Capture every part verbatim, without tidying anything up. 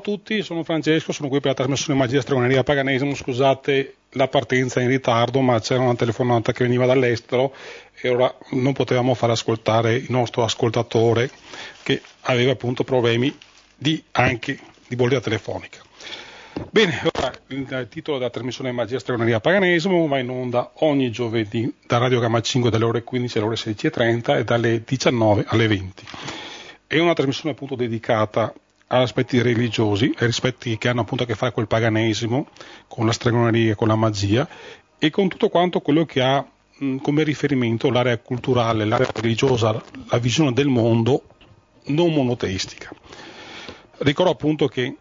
a tutti, sono Francesco, sono qui per la trasmissione Magia, Stregoneria, Paganesimo. Scusate la partenza in ritardo, ma c'era una telefonata che veniva dall'estero e ora non potevamo far ascoltare il nostro ascoltatore che aveva appunto problemi di, anche di bolletta telefonica. Bene, ora il titolo della trasmissione Magia, Stregoneria, Paganesimo va in onda ogni giovedì da Radio Gamma cinque dalle ore quindici alle ore sedici e trenta e dalle diciannove alle venti. È una trasmissione appunto dedicata agli aspetti religiosi, ai rispetti che hanno appunto a che fare col paganesimo, con la stregoneria, con la magia e con tutto quanto quello che ha mh, come riferimento l'area culturale, l'area religiosa, la visione del mondo non monoteistica. Ricordo appunto che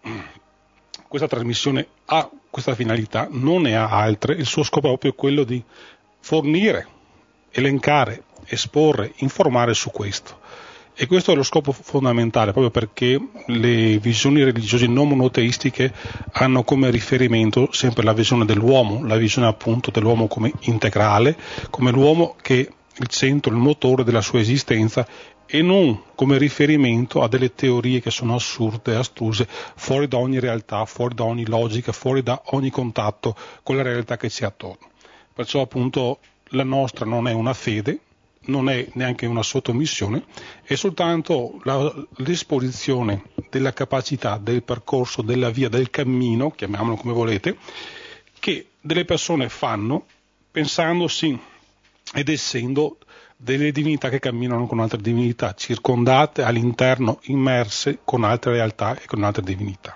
questa trasmissione ha questa finalità, non ne ha altre, il suo scopo è proprio quello di fornire, elencare, esporre, informare su questo. E questo è lo scopo fondamentale, proprio perché le visioni religiose non monoteistiche hanno come riferimento sempre la visione dell'uomo, la visione appunto dell'uomo come integrale, come l'uomo che è il centro, il motore della sua esistenza e non come riferimento a delle teorie che sono assurde, astruse, fuori da ogni realtà, fuori da ogni logica, fuori da ogni contatto con la realtà che ci è attorno. Perciò appunto la nostra non è una fede, non è neanche una sottomissione, è soltanto la, l'esposizione della capacità, del percorso, della via, del cammino, chiamiamolo come volete, che delle persone fanno pensandosi ed essendo delle divinità che camminano con altre divinità, circondate all'interno, immerse con altre realtà e con altre divinità.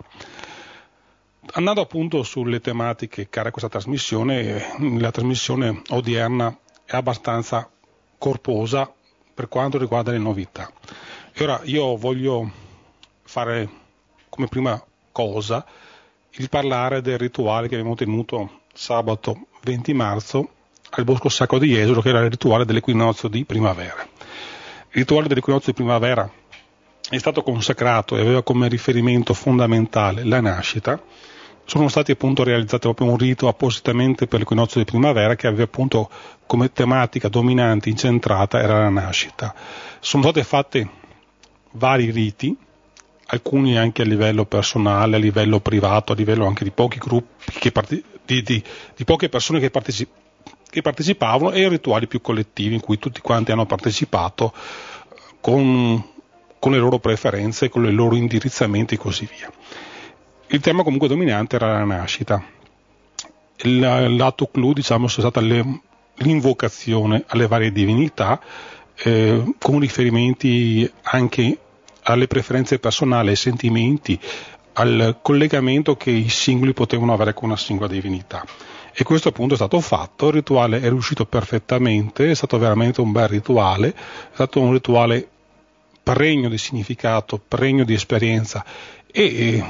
Andando appunto sulle tematiche care a questa trasmissione, la trasmissione odierna è abbastanza corposa per quanto riguarda le novità. E ora io voglio fare come prima cosa il parlare del rituale che abbiamo tenuto sabato venti marzo al Bosco Sacro di Jesolo, che era il rituale dell'equinozio di primavera. Il rituale dell'equinozio di primavera è stato consacrato e aveva come riferimento fondamentale la nascita. Sono stati appunto realizzati proprio un rito appositamente per l'equinozio di primavera che aveva appunto come tematica dominante, incentrata, era la nascita. Sono state fatte vari riti, alcuni anche a livello personale, a livello privato, a livello anche di pochi gruppi, che parte, di, di, di poche persone che, parteci, che partecipavano e rituali più collettivi in cui tutti quanti hanno partecipato con, con le loro preferenze, con i loro indirizzamenti e così via. Il tema comunque dominante era la nascita. Il lato clou, diciamo, è stata le, l'invocazione alle varie divinità, eh, con riferimenti anche alle preferenze personali, ai sentimenti, al collegamento che i singoli potevano avere con una singola divinità. E questo appunto è stato fatto, il rituale è riuscito perfettamente, è stato veramente un bel rituale, è stato un rituale pregno di significato, pregno di esperienza e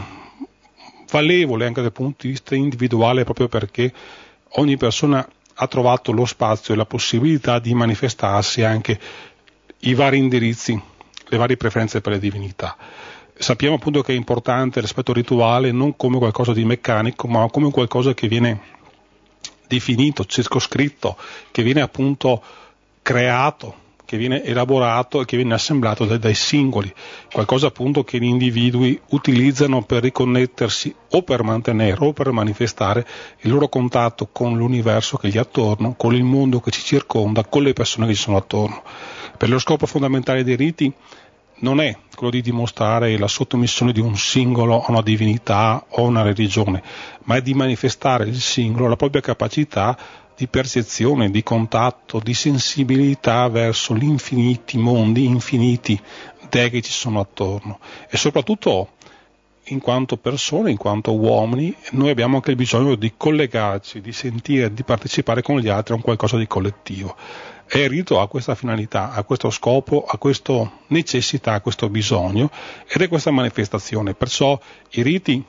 valevole anche dal punto di vista individuale, proprio perché ogni persona ha trovato lo spazio e la possibilità di manifestarsi anche i vari indirizzi, le varie preferenze per le divinità. Sappiamo appunto che è importante l'aspetto rituale non come qualcosa di meccanico, ma come qualcosa che viene definito, circoscritto, che viene appunto creato, che viene elaborato e che viene assemblato dai, dai singoli, qualcosa appunto che gli individui utilizzano per riconnettersi o per mantenere o per manifestare il loro contatto con l'universo che gli è attorno, con il mondo che ci circonda, con le persone che ci sono attorno. Per lo scopo fondamentale dei riti non è quello di dimostrare la sottomissione di un singolo a una divinità o a una religione, ma è di manifestare il singolo, la propria capacità di percezione, di contatto, di sensibilità verso gli infiniti mondi, infiniti dei che ci sono attorno. E soprattutto, in quanto persone, in quanto uomini, noi abbiamo anche il bisogno di collegarci, di sentire, di partecipare con gli altri a un qualcosa di collettivo. E il rito ha questa finalità, ha questo scopo, ha questa necessità, ha questo bisogno, ed è questa manifestazione. Perciò i riti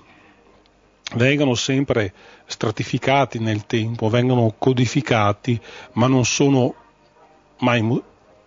vengono sempre stratificati nel tempo, vengono codificati, ma non sono mai mu-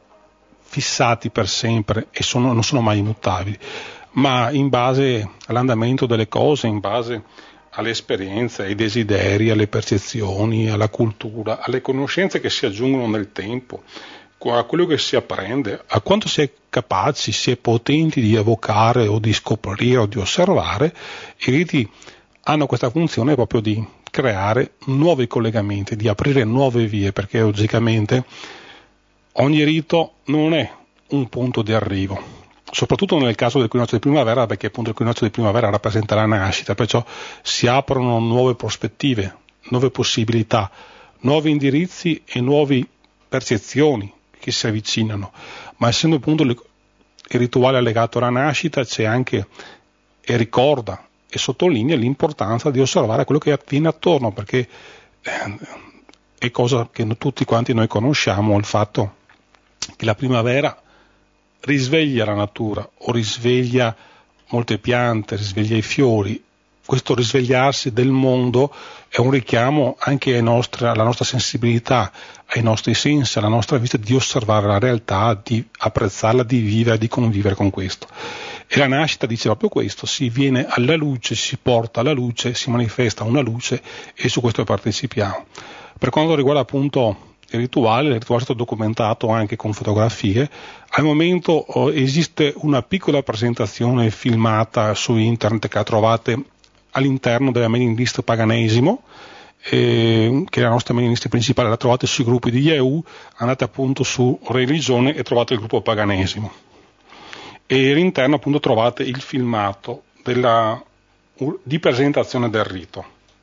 fissati per sempre e sono, non sono mai immutabili, ma in base all'andamento delle cose, in base alle esperienze, ai desideri, alle percezioni, alla cultura, alle conoscenze che si aggiungono nel tempo, a quello che si apprende, a quanto si è capaci, si è potenti di evocare o di scoprire o di osservare, i riti hanno questa funzione proprio di creare nuovi collegamenti, di aprire nuove vie, perché logicamente ogni rito non è un punto di arrivo, soprattutto nel caso del equinozio di primavera, perché appunto l'equinozio di primavera rappresenta la nascita, perciò si aprono nuove prospettive, nuove possibilità, nuovi indirizzi e nuove percezioni che si avvicinano, ma essendo appunto il rituale legato alla nascita, c'è anche e ricorda e sottolinea l'importanza di osservare quello che avviene attorno, perché è cosa che tutti quanti noi conosciamo, il fatto che la primavera risveglia la natura o risveglia molte piante, risveglia i fiori. Questo risvegliarsi del mondo è un richiamo anche ai nostri, alla nostra sensibilità, ai nostri sensi, alla nostra vista di osservare la realtà, di apprezzarla, di vivere, di convivere con questo. E la nascita dice proprio questo: si viene alla luce, si porta alla luce, si manifesta una luce e su questo partecipiamo. Per quanto riguarda appunto il rituale, il rituale è stato documentato anche con fotografie. Al momento oh, esiste una piccola presentazione filmata su internet che la trovate all'interno della mailing list Paganesimo, eh, che è la nostra mailing list principale, la trovate sui gruppi di Yahoo, andate appunto su religione e trovate il gruppo Paganesimo. E all'interno appunto trovate il filmato della, di presentazione del rito.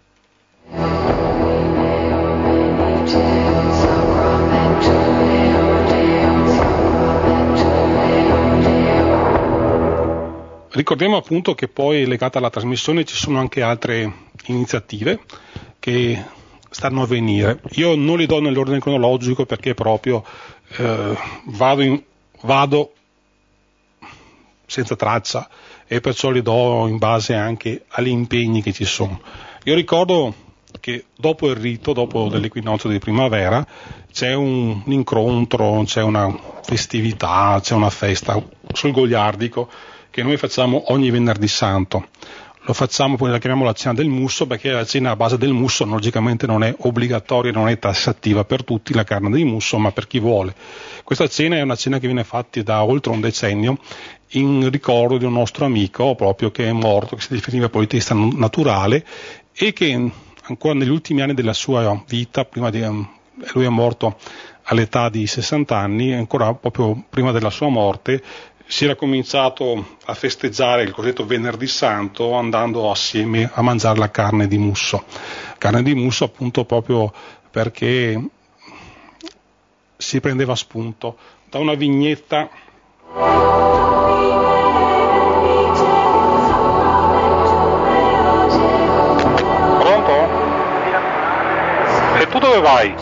Ricordiamo appunto che poi legata alla trasmissione ci sono anche altre iniziative che stanno a venire. Io non li do nell'ordine cronologico perché proprio eh, vado, in, vado senza traccia e perciò li do in base anche agli impegni che ci sono. Io ricordo che dopo il rito, dopo l'equinozio di primavera, c'è un incontro, c'è una festività, c'è una festa sul Goliardico che noi facciamo ogni venerdì santo. Lo facciamo, poi la chiamiamo la cena del musso, perché la cena a base del musso logicamente non è obbligatoria, non è tassativa per tutti la carne di musso, ma per chi vuole. Questa cena è una cena che viene fatta da oltre un decennio in ricordo di un nostro amico proprio che è morto, che si definiva poetista naturale e che ancora negli ultimi anni della sua vita, prima di, lui è morto all'età di sessanta anni, ancora proprio prima della sua morte, si era cominciato a festeggiare il cosiddetto venerdì santo andando assieme a mangiare la carne di musso. Carne di musso appunto proprio perché si prendeva spunto da una vignetta Pronto? E tu dove vai?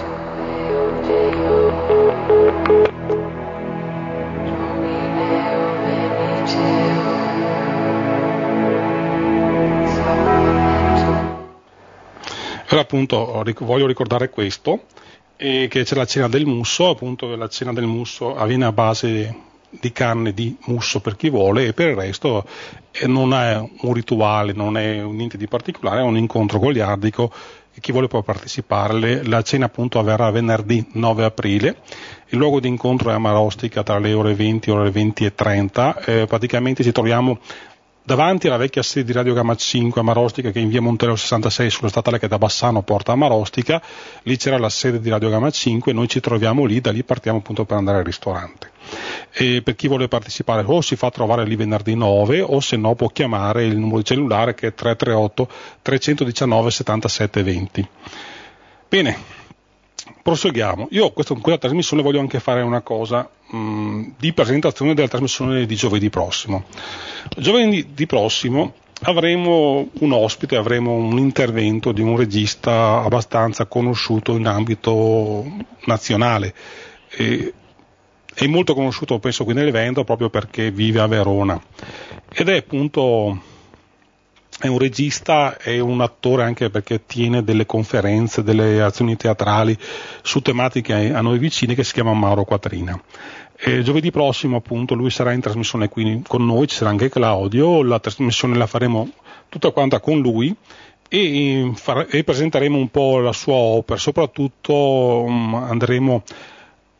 Allora appunto voglio ricordare questo, e che c'è la cena del musso, appunto la cena del musso avviene a base di carne di musso per chi vuole e per il resto eh, non è un rituale, non è niente di particolare, è un incontro goliardico e chi vuole può partecipare. La cena appunto avverrà venerdì nove aprile, il luogo di incontro è a Marostica tra le ore venti e le ore venti e trenta, eh, praticamente ci troviamo davanti alla vecchia sede di Radio Gamma cinque a Marostica, che è in via Montello sessantasei sulla statale che da Bassano porta a Marostica. Lì c'era la sede di Radio Gamma cinque, noi ci troviamo lì, da lì partiamo appunto per andare al ristorante. E per chi vuole partecipare o si fa trovare lì venerdì nove o se no può chiamare il numero di cellulare che è tre tre otto tre uno nove settantasette venti. Bene, proseguiamo. Io questo, con quella trasmissione voglio anche fare una cosa mh, di presentazione della trasmissione di giovedì prossimo. Giovedì prossimo avremo un ospite, avremo un intervento di un regista abbastanza conosciuto in ambito nazionale. E, è molto conosciuto penso qui nell'evento proprio perché vive a Verona ed è appunto è un regista e un attore anche perché tiene delle conferenze, delle azioni teatrali su tematiche a noi vicine, che si chiama Mauro Quattrina. E giovedì prossimo appunto lui sarà in trasmissione qui con noi, ci sarà anche Claudio, la trasmissione la faremo tutta quanta con lui e, far, e presenteremo un po' la sua opera, soprattutto um, andremo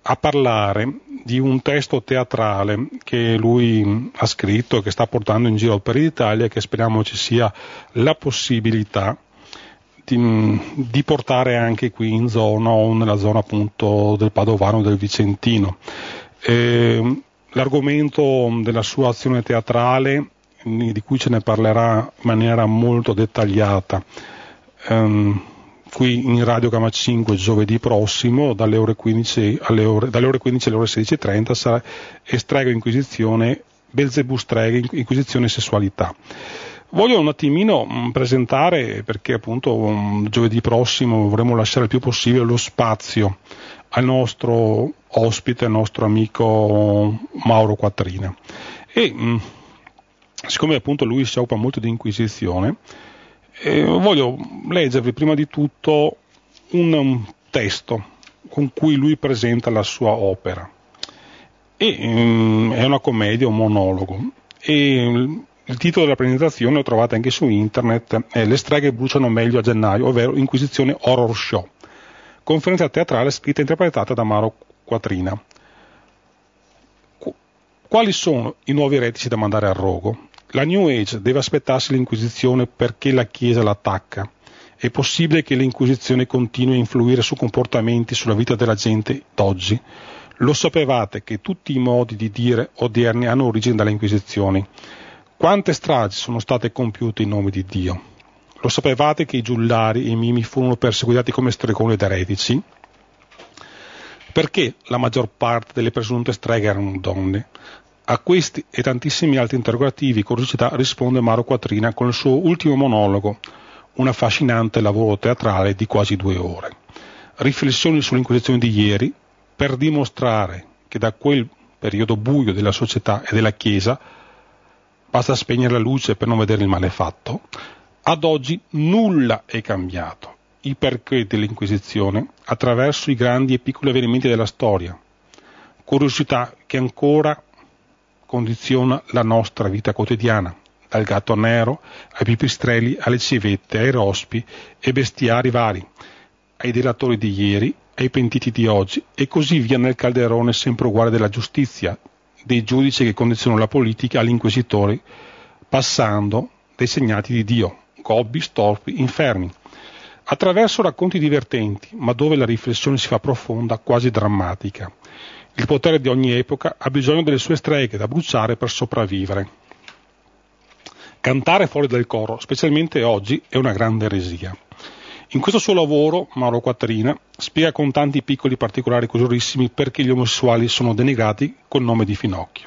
a parlare di un testo teatrale che lui ha scritto e che sta portando in giro per l'Italia, e che speriamo ci sia la possibilità di, di portare anche qui in zona o nella zona appunto del Padovano e del Vicentino. Eh, l'argomento della sua azione teatrale, di cui ce ne parlerà in maniera molto dettagliata ehm, qui in Radio Gamma cinque giovedì prossimo dalle ore quindici alle ore, dalle ore quindici alle ore sedici e trenta, sarà Estrega Inquisizione, Belzebù Streghe, Inquisizione e Sessualità. Voglio un attimino mh, presentare, perché appunto um, giovedì prossimo vorremmo lasciare il più possibile lo spazio al nostro ospite, al nostro amico Mauro Quattrina. E mh, siccome appunto lui si occupa molto di Inquisizione, eh, voglio leggervi prima di tutto un, un testo con cui lui presenta la sua opera. E, um, è una commedia, un monologo, e il, il titolo della presentazione lo trovate anche su internet, è Le streghe bruciano meglio a gennaio, ovvero Inquisizione Horror Show, conferenza teatrale scritta e interpretata da Mauro Quattrina. Qu- quali sono i nuovi eretici da mandare al rogo? La New Age deve aspettarsi l'Inquisizione perché la Chiesa l'attacca? È possibile che l'Inquisizione continui a influire su comportamenti, sulla vita della gente d'oggi? Lo sapevate che tutti i modi di dire odierni hanno origine dalle Inquisizioni? Quante stragi sono state compiute in nome di Dio? Lo sapevate che i giullari e i mimi furono perseguitati come stregoni ed eretici? Perché la maggior parte delle presunte streghe erano donne? A questi e tantissimi altri interrogativi e curiosità risponde Mauro Quattrina con il suo ultimo monologo, un affascinante lavoro teatrale di quasi due ore. Riflessioni sull'Inquisizione di ieri, per dimostrare che da quel periodo buio della società e della Chiesa, basta spegnere la luce per non vedere il male fatto, ad oggi nulla è cambiato. I perché dell'Inquisizione attraverso i grandi e piccoli avvenimenti della storia. Curiosità che ancora condiziona la nostra vita quotidiana, dal gatto nero ai pipistrelli, alle civette, ai rospi e bestiari vari, ai delatori di ieri, ai pentiti di oggi e così via nel calderone sempre uguale della giustizia, dei giudici che condizionano la politica agli inquisitori, passando dai segnati di Dio, gobbi, storpi, infermi, attraverso racconti divertenti, ma dove la riflessione si fa profonda, quasi drammatica. Il potere di ogni epoca ha bisogno delle sue streghe da bruciare per sopravvivere. Cantare fuori dal coro, specialmente oggi, è una grande eresia. In questo suo lavoro, Mauro Quattrina spiega con tanti piccoli particolari curiosissimi perché gli omosessuali sono denigrati col nome di Finocchio.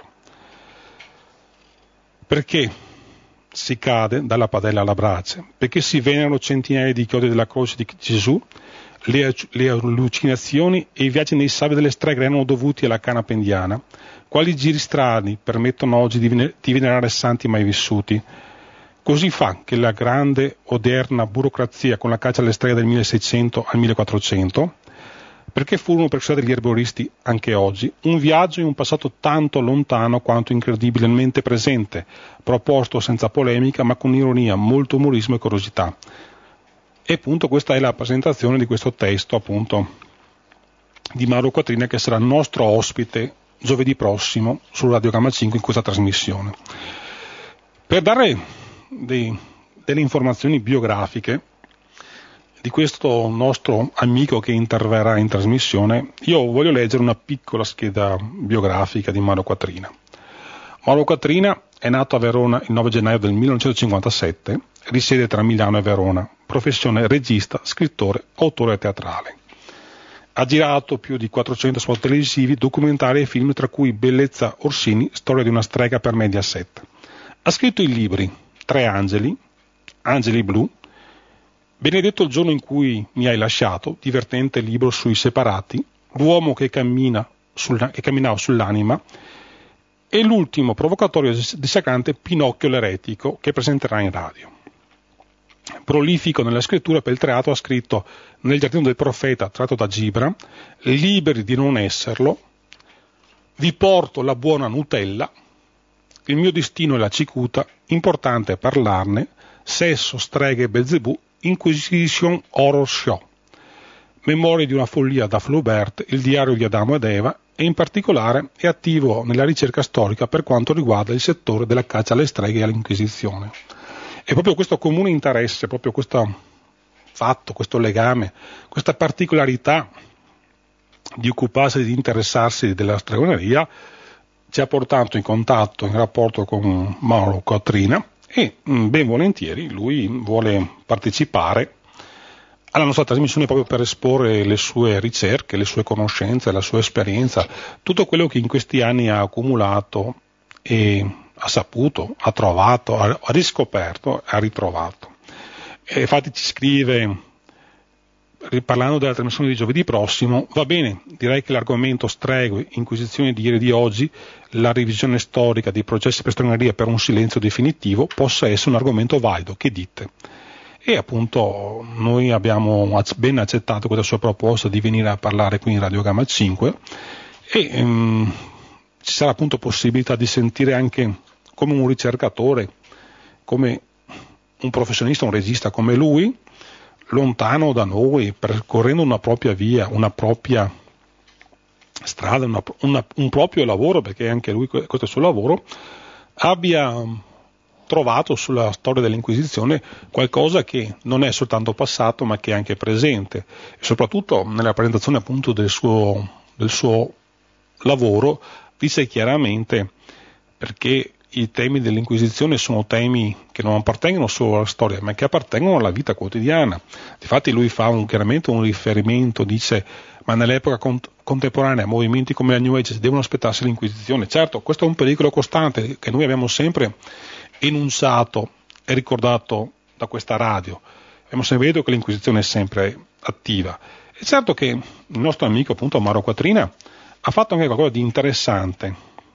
Perché si cade dalla padella alla brace, perché si venerano centinaia di chiodi della croce di Gesù, le, le allucinazioni e i viaggi nei sabbia delle streghe erano dovuti alla canapa indiana, quali giri strani permettono oggi di, vener- di venerare santi mai vissuti. Così fa che la grande odierna burocrazia con la caccia alle streghe del milleseicento al millequattrocento, perché furono perseguitati gli erboristi anche oggi, un viaggio in un passato tanto lontano quanto incredibilmente presente, proposto senza polemica ma con ironia, molto umorismo e curiosità. E appunto questa è la presentazione di questo testo appunto di Mauro Quattrina, che sarà nostro ospite giovedì prossimo su Radio Gamma cinque in questa trasmissione. Per dare dei, delle informazioni biografiche di questo nostro amico che interverrà in trasmissione, io voglio leggere una piccola scheda biografica di Mauro Quattrina. Mauro Quattrina è nato a Verona il nove gennaio del millenovecentocinquantasette, risiede tra Milano e Verona, professione regista, scrittore, autore teatrale. Ha girato più di quattrocento spot televisivi, documentari e film, tra cui Bellezza Orsini, storia di una strega per Mediaset. Ha scritto i libri Tre angeli, Angeli blu, Benedetto il giorno in cui mi hai lasciato, divertente libro sui separati, L'uomo che, cammina sulla, che camminava sull'anima, e l'ultimo provocatorio dissacrante Pinocchio l'eretico, che presenterà in radio. Prolifico nella scrittura per il teatro, ha scritto Nel giardino del profeta, tratto da Gibra, Liberi di non esserlo, Vi porto la buona Nutella, Il mio destino è la cicuta, Importante parlarne, Sesso, streghe e Belzebù, Inquisition Horror Show. Memorie di una follia da Flaubert, il diario di Adamo ed Eva, e in particolare è attivo nella ricerca storica per quanto riguarda il settore della caccia alle streghe e all'Inquisizione. E proprio questo comune interesse, proprio questo fatto, questo legame, questa particolarità di occuparsi, di interessarsi della stregoneria, ci ha portato in contatto, in rapporto con Mauro Quattrina, e ben volentieri lui vuole partecipare alla nostra trasmissione proprio per esporre le sue ricerche, le sue conoscenze, la sua esperienza, tutto quello che in questi anni ha accumulato e ha saputo, ha trovato, ha riscoperto, ha ritrovato. E infatti ci scrive, parlando della trasmissione di giovedì prossimo: va bene, direi che l'argomento streghe, inquisizioni di ieri e di oggi, la revisione storica dei processi per stregoneria per un silenzio definitivo possa essere un argomento valido, che dite? E appunto noi abbiamo ben accettato questa sua proposta di venire a parlare qui in Radio Gamma cinque, e um, ci sarà appunto possibilità di sentire anche come un ricercatore, come un professionista, un regista come lui, lontano da noi, percorrendo una propria via, una propria strada, una, una, un proprio lavoro, perché anche lui, questo è il suo lavoro, abbia trovato sulla storia dell'Inquisizione qualcosa che non è soltanto passato ma che è anche presente, e soprattutto nella presentazione appunto del suo, del suo lavoro dice chiaramente perché i temi dell'Inquisizione sono temi che non appartengono solo alla storia ma che appartengono alla vita quotidiana. Difatti lui fa un, chiaramente un riferimento, dice: ma nell'epoca cont- contemporanea movimenti come la New Age devono aspettarsi l'Inquisizione. Certo, questo è un pericolo costante che noi abbiamo sempre enunciato e ricordato da questa radio. Abbiamo sempre detto che l'Inquisizione è sempre attiva, e certo che il nostro amico appunto Mauro Quattrina ha fatto anche qualcosa di interessante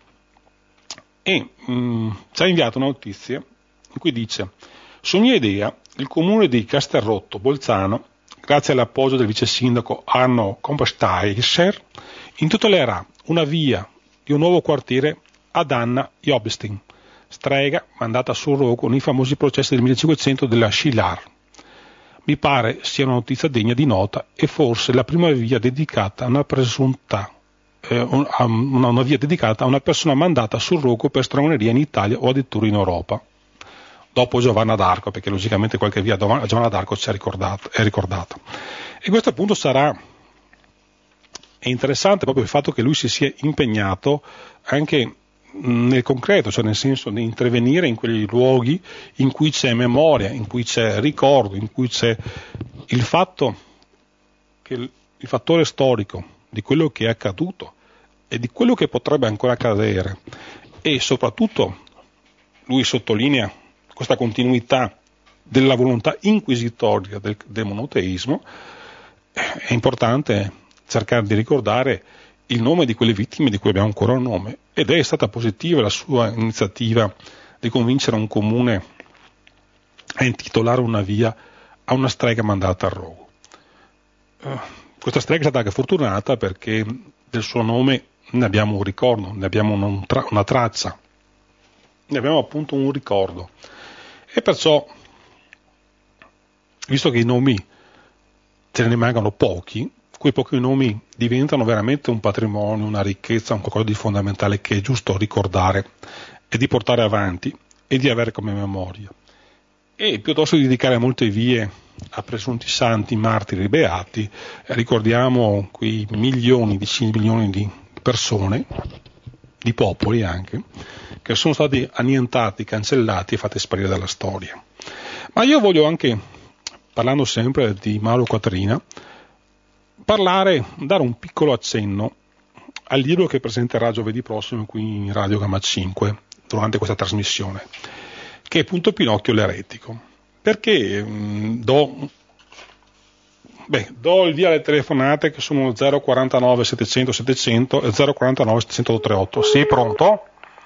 e mh, ci ha inviato una notizia in cui dice: su mia idea il comune di Castelrotto Bolzano, grazie all'appoggio del vice sindaco Arno Kompsteicher, intitolerà una via di un nuovo quartiere ad Anna Jobstin, strega mandata sul rogo nei famosi processi del millecinquecento della Schiller. Mi pare sia una notizia degna di nota e forse la prima via dedicata a una presunta eh, una, una via dedicata a una persona mandata sul rogo per stregoneria in Italia o addirittura in Europa, dopo Giovanna d'Arco, perché logicamente qualche via a Giovanna d'Arco ci è ricordata, è ricordata. E questo appunto sarà è interessante proprio il fatto che lui si sia impegnato anche nel concreto, cioè nel senso di intervenire in quei luoghi in cui c'è memoria, in cui c'è ricordo, in cui c'è il fatto che il, il fattore storico di quello che è accaduto e di quello che potrebbe ancora accadere, e soprattutto lui sottolinea questa continuità della volontà inquisitoria del, del monoteismo. È importante cercare di ricordare il nome di quelle vittime di cui abbiamo ancora un nome, ed è stata positiva la sua iniziativa di convincere un comune a intitolare una via a una strega mandata al rogo. Uh, questa strega è stata anche fortunata perché del suo nome ne abbiamo un ricordo, ne abbiamo un tra- una traccia, ne abbiamo appunto un ricordo, e perciò, visto che i nomi ce ne mancano pochi, quei pochi nomi diventano veramente un patrimonio, una ricchezza, un qualcosa di fondamentale che è giusto ricordare e di portare avanti e di avere come memoria. E piuttosto di dedicare molte vie a presunti santi, martiri, beati, ricordiamo quei milioni, decine di milioni di persone, di popoli anche, che sono stati annientati, cancellati e fatti sparire dalla storia. Ma io voglio anche, parlando sempre di Mauro Quattrina, parlare, dare un piccolo accenno al libro che presenterà giovedì prossimo qui in Radio Gamma cinque durante questa trasmissione, che è Punto Pinocchio l'eretico. Perché mh, do, beh, do il via alle telefonate, che sono zero quarantanove settecento settecento e zero quarantanove settecento ottantotto. Sì, pronto?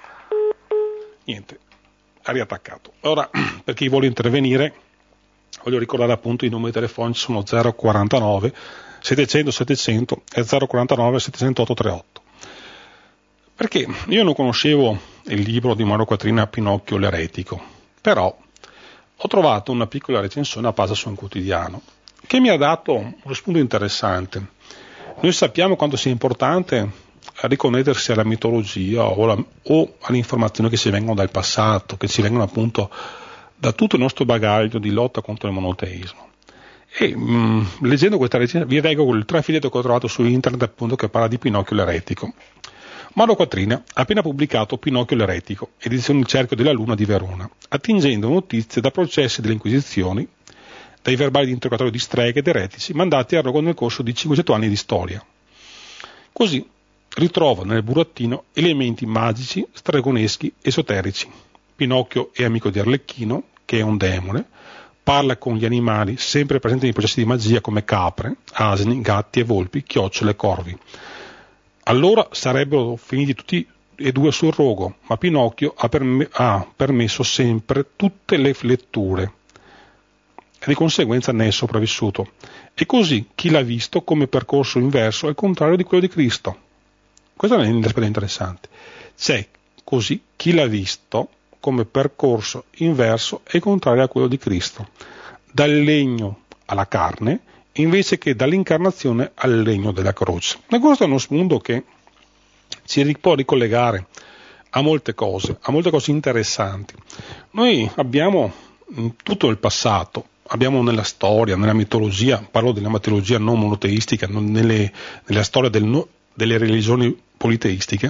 Niente, ha riattaccato. Ora, per chi vuole intervenire, voglio ricordare appunto i numeri telefonici, sono zero quarantanove settecento settecento e zero quarantanove settecento ottantotto. Perché io non conoscevo il libro di Mauro Quattrina, Pinocchio l'eretico, però ho trovato una piccola recensione a pagina su un quotidiano che mi ha dato uno spunto interessante. Noi sappiamo quanto sia importante riconnettersi alla mitologia o, la, o alle informazioni che ci vengono dal passato, che ci vengono appunto da tutto il nostro bagaglio di lotta contro il monoteismo. E mh, leggendo questa recensione vi leggo il trafiletto che ho trovato su internet appunto che parla di Pinocchio l'eretico. Mauro Quattrina ha appena pubblicato Pinocchio l'eretico, edizione Il Cerchio della Luna di Verona, attingendo notizie da processi delle Inquisizioni, dai verbali di interrogatorio di streghe ed eretici mandati a Roma nel corso di cinquecento anni di storia. Così ritrova nel burattino elementi magici, stregoneschi, esoterici. Pinocchio è amico di Arlecchino, che è un demone, parla con gli animali sempre presenti nei processi di magia come capre, asini, gatti e volpi, chiocciole e corvi. Allora sarebbero finiti tutti e due sul rogo, ma Pinocchio ha, perm- ha permesso sempre tutte le letture e di conseguenza ne è sopravvissuto. E così chi l'ha visto come percorso inverso è il contrario di quello di Cristo. Questo è un aspetto interessante. C'è così chi l'ha visto come percorso inverso è il contrario a quello di Cristo, dal legno alla carne invece che dall'incarnazione al legno della croce. E questo è uno spunto che ci può ricollegare a molte cose, a molte cose interessanti. Noi abbiamo in tutto il passato, abbiamo nella storia, nella mitologia, parlo della mitologia non monoteistica, non nelle, nella storia del no, delle religioni politeistiche,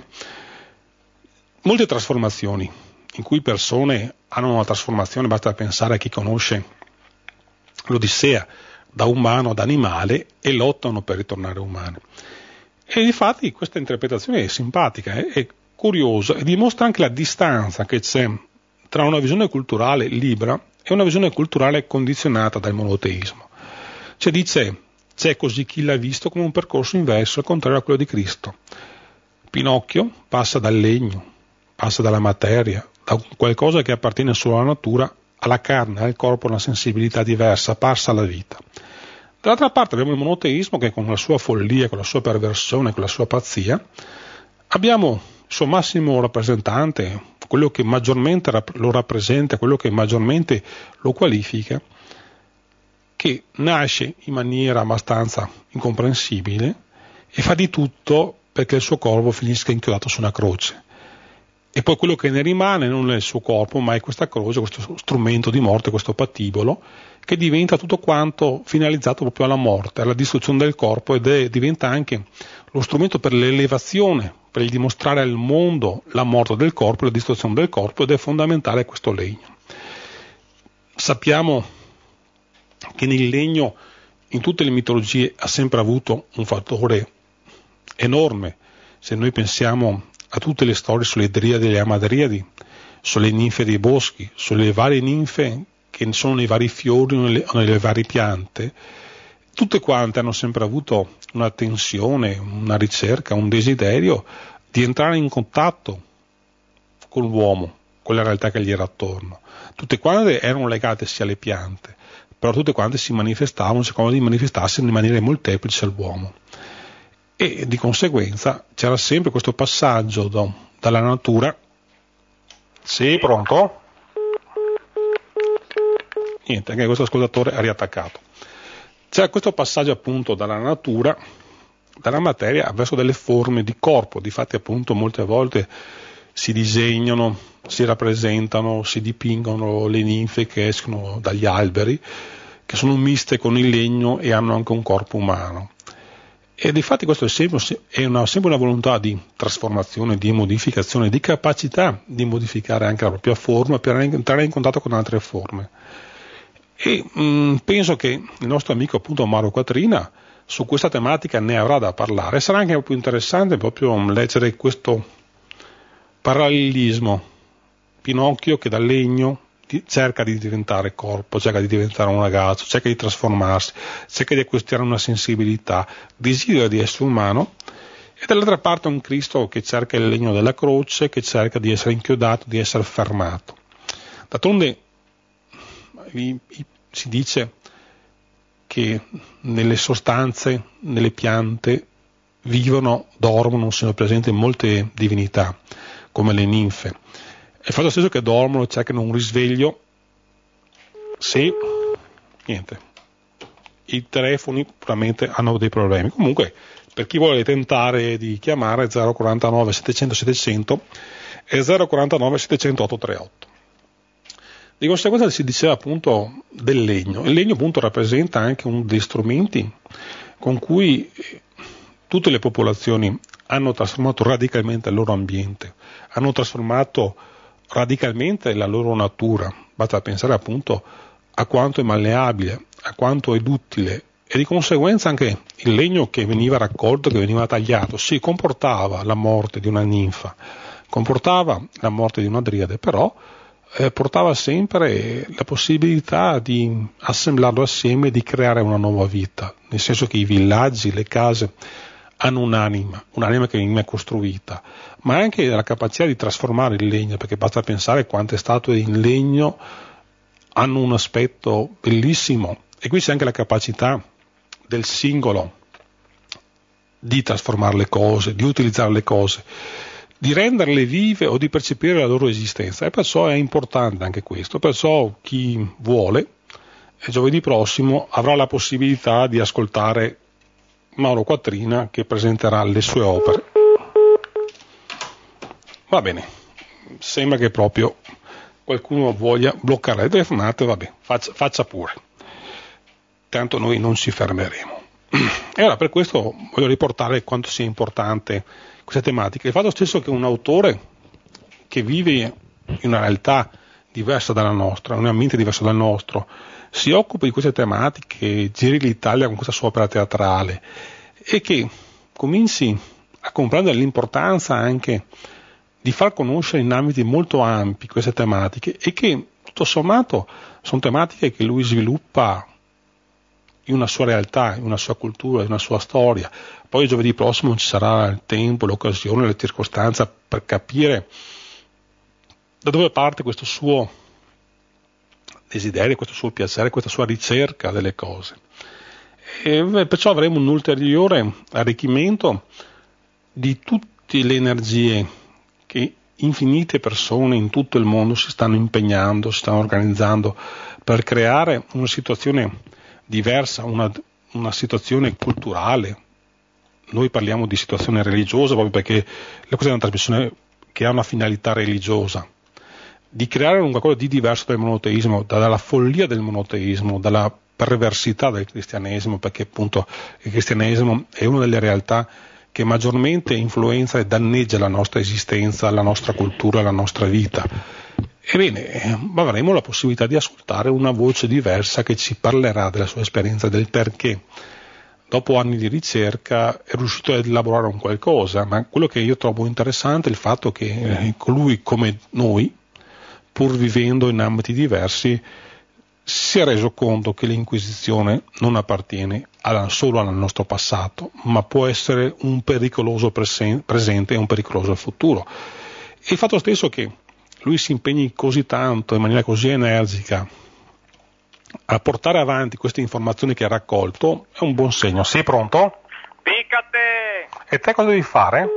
molte trasformazioni in cui persone hanno una trasformazione, basta pensare a chi conosce l'Odissea, da umano ad animale e lottano per ritornare umani. E infatti questa interpretazione è simpatica, è, è curiosa e dimostra anche la distanza che c'è tra una visione culturale libera e una visione culturale condizionata dal monoteismo. Cioè dice, c'è così chi l'ha visto come un percorso inverso, al contrario a quello di Cristo. Pinocchio passa dal legno, passa dalla materia, da qualcosa che appartiene solo alla natura, alla carne, al corpo, una sensibilità diversa, parsa alla vita. Dall'altra parte abbiamo il monoteismo che con la sua follia, con la sua perversione, con la sua pazzia, abbiamo il suo massimo rappresentante, quello che maggiormente lo rappresenta, quello che maggiormente lo qualifica, che nasce in maniera abbastanza incomprensibile e fa di tutto perché il suo corpo finisca inchiodato su una croce. E poi quello che ne rimane non è il suo corpo, ma è questa croce, questo strumento di morte, questo patibolo, che diventa tutto quanto finalizzato proprio alla morte, alla distruzione del corpo, ed è, diventa anche lo strumento per l'elevazione, per il dimostrare al mondo la morte del corpo, la distruzione del corpo, ed è fondamentale questo legno. Sappiamo che nel legno, in tutte le mitologie, ha sempre avuto un fattore enorme. Se noi pensiamo a tutte le storie sulle driadi e le amadriadi, sulle ninfe dei boschi, sulle varie ninfe che sono nei vari fiori o nelle, nelle varie piante, tutte quante hanno sempre avuto una tensione, una ricerca, un desiderio di entrare in contatto con l'uomo, con la realtà che gli era attorno. Tutte quante erano legate sia alle piante, però tutte quante si manifestavano, cercavano di manifestarsi in maniere molteplici all'uomo. E di conseguenza c'era sempre questo passaggio do, dalla natura. Sì, pronto? Niente, anche questo ascoltatore è riattaccato. C'era questo passaggio appunto dalla natura, dalla materia, verso delle forme di corpo. Difatti appunto molte volte si disegnano, si rappresentano, si dipingono le ninfe che escono dagli alberi, che sono miste con il legno e hanno anche un corpo umano. E difatti questo è sempre, è una, sempre una volontà di trasformazione, di modificazione, di capacità di modificare anche la propria forma per entrare in contatto con altre forme. E mh, penso che il nostro amico appunto Mauro Quattrina su questa tematica ne avrà da parlare. Sarà anche più interessante proprio leggere questo parallelismo. Pinocchio che dal legno cerca di diventare corpo, cerca di diventare un ragazzo, cerca di trasformarsi, cerca di acquistare una sensibilità, desidera di essere umano, e dall'altra parte un Cristo che cerca il legno della croce, che cerca di essere inchiodato, di essere fermato. D'altronde si dice che nelle sostanze, nelle piante vivono, dormono, sono presenti molte divinità, come le ninfe. E fa lo stesso che dormono, cercano un risveglio. Sì, niente. i telefoni puramente hanno dei problemi. Comunque, per chi vuole tentare di chiamare zero quarantanove settecento settecento e zero quarantanove settecento ottocentottrentotto. Di conseguenza si diceva appunto del legno. Il legno appunto rappresenta anche uno degli strumenti con cui tutte le popolazioni hanno trasformato radicalmente il loro ambiente, hanno trasformato radicalmente la loro natura. Basta pensare appunto a quanto è malleabile, a quanto è duttile, e di conseguenza anche il legno che veniva raccolto, che veniva tagliato, sì, comportava la morte di una ninfa, comportava la morte di una driade, però eh, portava sempre la possibilità di assemblarlo assieme e di creare una nuova vita, nel senso che i villaggi, le case hanno un'anima, un'anima che viene costruita, ma anche la capacità di trasformare il legno, perché basta pensare quante statue in legno hanno un aspetto bellissimo, e qui c'è anche la capacità del singolo di trasformare le cose, di utilizzare le cose, di renderle vive o di percepire la loro esistenza, e perciò è importante anche questo. Perciò chi vuole, giovedì prossimo avrà la possibilità di ascoltare Mauro Quattrina, che presenterà le sue opere. Va bene, sembra che proprio qualcuno voglia bloccare le telefonate, vabbè, faccia, faccia pure, tanto noi non ci fermeremo. E allora per questo voglio riportare quanto sia importante questa tematica. Il fatto stesso che un autore che vive in una realtà diversa dalla nostra, in un ambiente diverso dal nostro, si occupa di queste tematiche, giri l'Italia con questa sua opera teatrale, e che cominci a comprendere l'importanza anche di far conoscere in ambiti molto ampi queste tematiche, e che tutto sommato sono tematiche che lui sviluppa in una sua realtà, in una sua cultura, in una sua storia. Poi giovedì prossimo ci sarà il tempo, l'occasione, la circostanza per capire da dove parte questo suo desiderio, questo suo piacere, questa sua ricerca delle cose. E perciò avremo un ulteriore arricchimento di tutte le energie che infinite persone in tutto il mondo si stanno impegnando, si stanno organizzando per creare una situazione diversa, una, una situazione culturale. Noi parliamo di situazione religiosa proprio perché la cosa è una trasmissione che ha una finalità religiosa, di creare un qualcosa di diverso dal monoteismo, dalla follia del monoteismo, dalla perversità del cristianesimo, perché appunto il cristianesimo è una delle realtà che maggiormente influenza e danneggia la nostra esistenza, la nostra cultura, la nostra vita. Ebbene, avremo la possibilità di ascoltare una voce diversa che ci parlerà della sua esperienza, del perché dopo anni di ricerca è riuscito ad elaborare un qualcosa. Ma quello che io trovo interessante è il fatto che eh, colui come noi, pur vivendo in ambiti diversi, si è reso conto che l'Inquisizione non appartiene alla, solo al nostro passato, ma può essere un pericoloso presen- presente e un pericoloso futuro. E il fatto stesso che lui si impegni così tanto, in maniera così energica, a portare avanti queste informazioni che ha raccolto è un buon segno. Sei pronto? Piccate! E te cosa devi fare?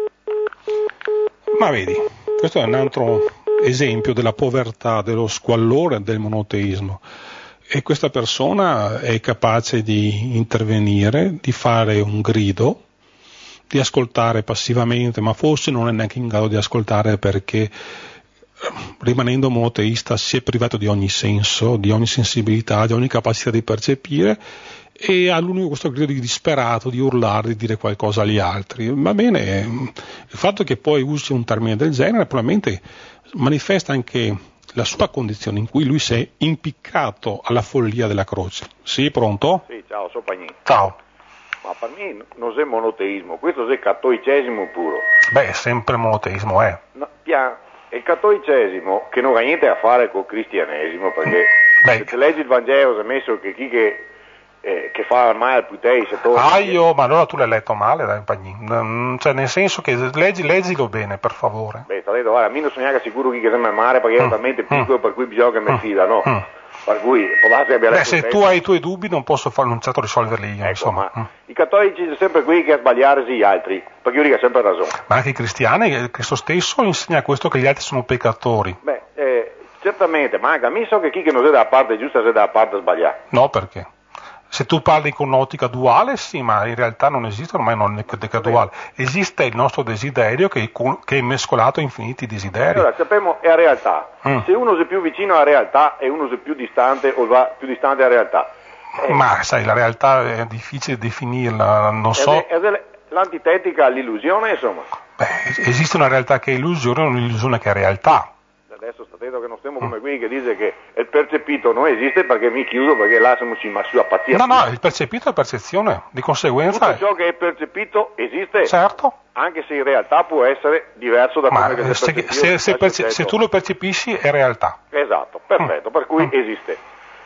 Ma vedi, questo è un altro esempio della povertà, dello squallore del monoteismo. E questa persona è capace di intervenire, di fare un grido, di ascoltare passivamente, ma forse non è neanche in grado di ascoltare perché, rimanendo monoteista, si è privato di ogni senso, di ogni sensibilità, di ogni capacità di percepire, e ha l'unico questo grido di disperato, di urlare, di dire qualcosa agli altri. Va bene, il fatto che poi usi un termine del genere probabilmente manifesta anche la sua condizione in cui lui si è impiccato alla follia della croce. Sì, pronto? Sì, ciao, sono Pagnin. Ciao. Ma per me non è monoteismo, questo è cattolicesimo puro. Beh, sempre monoteismo, eh. No, pian, il cattolicesimo che non ha niente a fare col cristianesimo, perché Beh. se leggi il Vangelo si è messo che chi che, eh, che fa male putei se torna. Ah, io, ma allora tu l'hai letto male, dai, Pagnin. Cioè, nel senso che leggi, leggilo bene, per favore. Beh, ti ho detto, guarda, a me non sono neanche sicuro chi che sembra male perché Mm. è talmente piccolo Mm. per cui bisogna che mi Mm. fida, no? Mm. Per cui può darsi che abbia Beh, letto se il tu testo. hai i tuoi dubbi non posso fare, non certo risolverli io, Ecco, insomma. ma Mm. i cattolici sono sempre quelli che a sbagliarsi gli altri, perché io dico sempre ragione. Ma anche i cristiani, eh, Cristo stesso insegna questo, che gli altri sono peccatori. Beh, eh, certamente, ma anche a me so che chi che non è dalla parte giusta è dalla parte sbagliata. No, perché? Se tu parli con un'ottica duale, sì, ma in realtà non esiste ormai un'ottica duale. Esiste il nostro desiderio che, che è mescolato a infiniti desideri. Allora, sappiamo, è la realtà. Mm. Se uno è più vicino alla realtà e uno è più distante o va più distante dalla realtà. Eh, ma sai, la realtà è difficile definirla, non so. È, è l'antitetica all'illusione, insomma. Beh, esiste una realtà che è illusione e un'illusione che è realtà. Adesso sta detto che non stiamo come qui che dice che il percepito non esiste perché mi chiudo perché là siamo ma sulla pazzia. No, no, il percepito è percezione, di conseguenza. Tutto ciò che è percepito esiste. Certo. Anche se in realtà può essere diverso da come che se, se, se, perce- se tu lo percepisci è realtà. Esatto, perfetto, mm. per cui mm. esiste.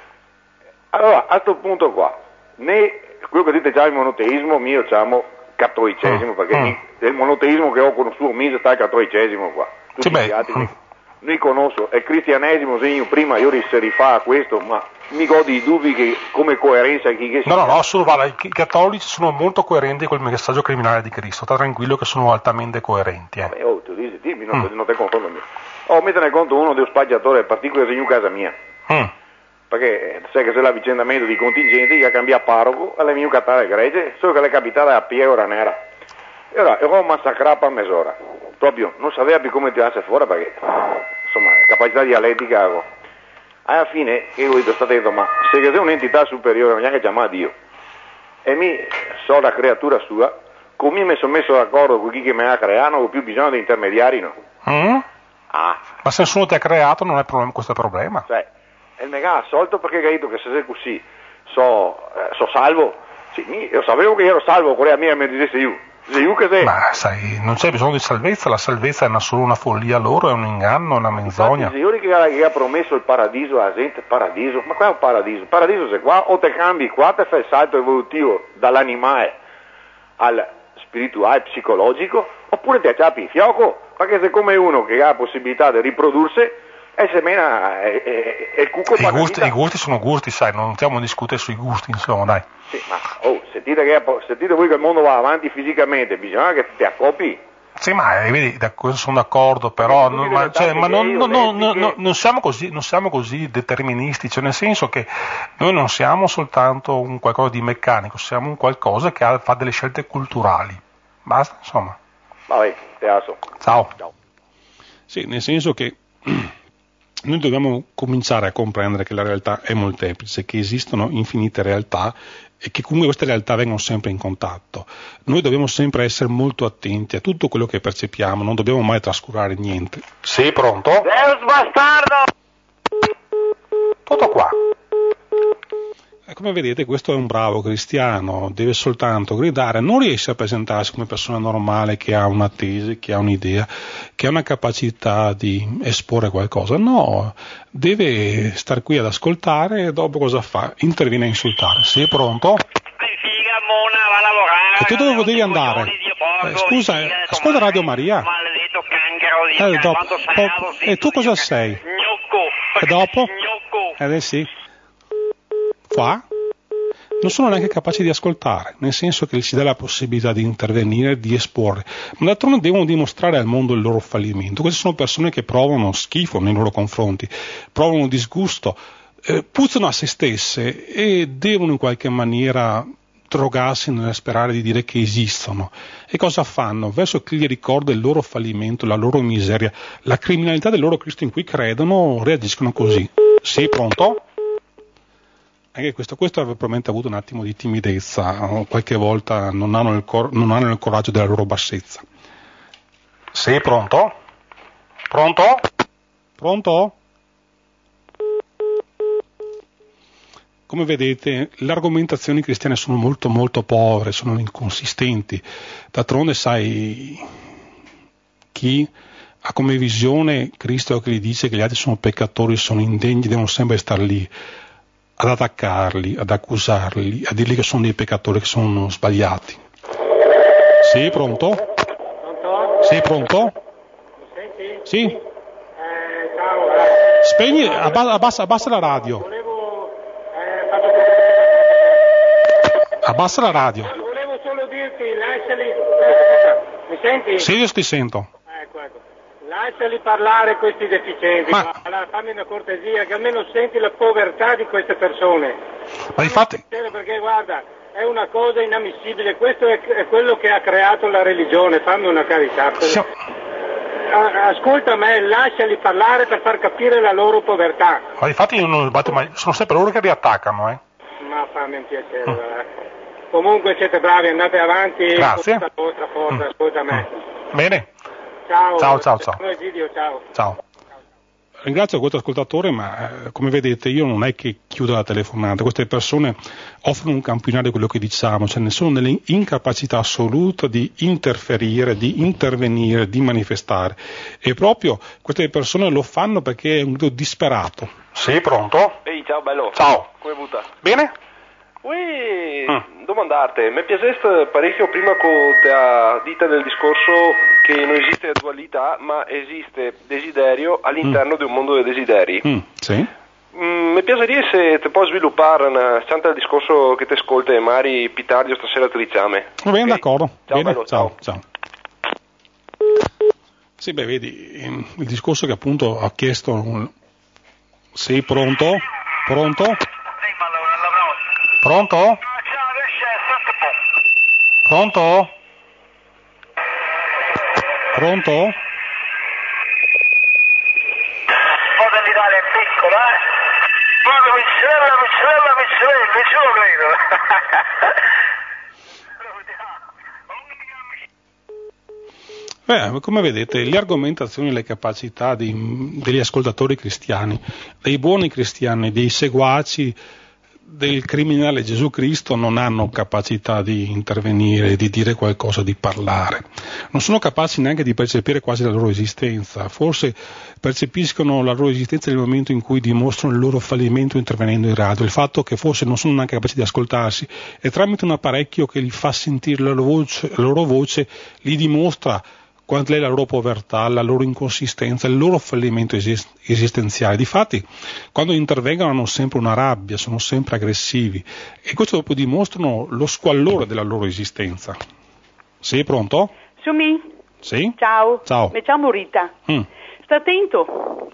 Allora, a questo punto qua, né quello che dite già il monoteismo mio, diciamo, cattolicesimo, mm. perché mm. il monoteismo che ho conosciuto mise sta il cattolicesimo qua. Tutti sì, beh, gli altri, mm. Noi conosco, è il cristianesimo, se io prima io si rifà a questo, ma mi godi i dubbi che come coerenza chi che sia. No, no, no, solo guarda, i cattolici sono molto coerenti con il messaggio criminale di Cristo, sta tranquillo che sono altamente coerenti. Eh. Vabbè, oh, tu dici, dimmi, non, mm. non te confondo mio. Oh, mettene conto uno dello spacciatore particolare in casa mia. Mm. Perché sai che c'è l'avvicendamento di contingenti che ha cambiato parroco, alle mie cattare gregge, solo che le è capitata a Piero Nera. E ora, ero massacrato a mezz'ora. Proprio, non sapeva più come tirarsi fuori perché, insomma, capacità dialettica. Alla fine, io ho detto, ma se c'è un'entità superiore, non neanche chiamare Dio, e mi so la creatura sua, come mi sono messo d'accordo con chi che mi ha creato, non ho più bisogno di intermediari, no? Mm? Ah. Ma se nessuno ti ha creato non è problem- questo problema. Cioè, e mi ha assolto perché ho detto che se sei così, so, eh, so salvo, sì, io sapevo che ero salvo, quella mia mi dicesse io. Ma sai, non c'è bisogno di salvezza, la salvezza è una, solo una follia loro, è un inganno, è una menzogna. Il Signore che, che ha promesso il paradiso alla gente, paradiso, ma qua è un paradiso, il paradiso se qua o te cambi, qua te fai il salto evolutivo dall'animale al spirituale, psicologico, oppure ti acciappi in fioco, perché se come uno che ha la possibilità di riprodursi, e se mena è, è, è il cucco I gusti, I gusti sono gusti, sai, non stiamo a discutere sui gusti, insomma, dai. Sì, ma oh, sentite, che, sentite voi che il mondo va avanti fisicamente, bisogna che ti accoppi. Sì, ma eh, vedi, da questo sono d'accordo, però non, ma, cioè, ma non, non, non, non, non, siamo così, non siamo così deterministici, cioè nel senso che noi non siamo soltanto un qualcosa di meccanico, siamo un qualcosa che ha, fa delle scelte culturali. Basta, insomma. Vabbè, te asso. Ciao. Ciao. Sì, nel senso che noi dobbiamo cominciare a comprendere che la realtà è molteplice, che esistono infinite realtà e che comunque queste realtà vengono sempre in contatto. Noi dobbiamo sempre essere molto attenti a tutto quello che percepiamo, non dobbiamo mai trascurare niente. Sì, pronto? Deus bastardo! Tutto qua. E come vedete questo è un bravo cristiano, deve soltanto gridare, non riesce a presentarsi come persona normale che ha una tesi, che ha un'idea, che ha una capacità di esporre qualcosa, no, deve star qui ad ascoltare e dopo cosa fa? Interviene a insultare. Sì, pronto? Figa, mona, va a lavorare. E tu dove volevi andare? Eh, scusa, eh, ascolta Radio Maria. Maledetto cancro di eh, dopo, oh, e tu cosa sei? Gnocco. E dopo? Gnocco. Eh sì. Qua non sono neanche capaci di ascoltare, nel senso che si dà la possibilità di intervenire, di esporre, ma d'altronde devono dimostrare al mondo il loro fallimento. Queste sono persone che provano schifo nei loro confronti, provano disgusto, eh, puzzano a se stesse e devono in qualche maniera drogarsi nel sperare di dire che esistono. E cosa fanno? Verso chi gli ricorda il loro fallimento, la loro miseria, la criminalità del loro Cristo in cui credono, reagiscono così. Sì, pronto? Anche questo, questo aveva probabilmente avuto un attimo di timidezza, qualche volta non hanno, il cor- non hanno il coraggio della loro bassezza. Sì, pronto? Pronto? Pronto? Come vedete, le argomentazioni cristiane sono molto molto povere, sono inconsistenti. D'altronde, sai, chi ha come visione Cristo che gli dice che gli altri sono peccatori, sono indegni, devono sempre star lì ad attaccarli, ad accusarli, a dirgli che sono dei peccatori, che sono sbagliati. Sì, pronto? Pronto? Sì, pronto? Mi senti? Sì. Eh, ciao. Spegni, abbassa, abbassa, abbassa la radio. Volevo, eh, fatto... Abbassa la radio. Volevo solo dirti, lasciali... Mi senti? Sì, io ti sento. Ecco, ecco. Lasciali parlare questi deficienti, ma... allora, fammi una cortesia, che almeno senti la povertà di queste persone. Ma infatti... Perché guarda, è una cosa inammissibile, questo è, è quello che ha creato la religione, fammi una carità. Siamo... Ascolta me, lasciali parlare per far capire la loro povertà. Ma infatti io non sbatto mai, sono sempre loro che li attaccano, eh. Ma fammi un piacere, mm. Comunque siete bravi, andate avanti. Grazie. Con la vostra forza, mm. ascolta me. Mm. Bene. Ciao. Ciao, ciao, ciao. Egidio, ciao. Ciao. Ringrazio questo ascoltatore, ma eh, come vedete io non è che chiudo la telefonata, queste persone offrono un campionario di quello che diciamo, cioè ne sono nell'incapacità assoluta di interferire, di intervenire, di manifestare, e proprio queste persone lo fanno perché è un grido disperato. Sì, pronto? Ehi, ciao bello. Ciao. Come butta? Bene? Ui, Mm. domandarte, mi piaceste parecchio prima che te ha dita del discorso che non esiste dualità, ma esiste desiderio all'interno mm. di un mondo dei desideri. Mm. Sì. Mm, mi piacerebbe se te puoi sviluppare una chanta del discorso che ti ascolta e magari più tardi o stasera ti diciamo. Va bene, okay. D'accordo. Ciao, bene. bello, ciao. ciao. ciao. Sì, beh, vedi, il discorso che appunto ha chiesto... Un... Sì, pronto? Pronto? Pronto? Pronto? Pronto? Foto dell'Italia è piccola, eh? Proprio Mizzella, Mizzella, Mizzella, Mizzella, credo. Beh, come vedete, le argomentazioni e le capacità di, degli ascoltatori cristiani, dei buoni cristiani, dei seguaci del criminale Gesù Cristo non hanno capacità di intervenire, di dire qualcosa, di parlare. Non sono capaci neanche di percepire quasi la loro esistenza. Forse percepiscono la loro esistenza nel momento in cui dimostrano il loro fallimento intervenendo in radio, il fatto che forse non sono neanche capaci di ascoltarsi, e tramite un apparecchio che gli fa sentire la loro voce, la loro voce gli dimostra qual è la loro povertà, la loro inconsistenza, il loro fallimento esist- esistenziale. Difatti, quando intervengono hanno sempre una rabbia, sono sempre aggressivi, e questo dopo dimostrano lo squallore della loro esistenza. Sì, pronto? Sumi? Sì? Ciao. Ciao. Mi chiamo Rita. Mm. Sta attento.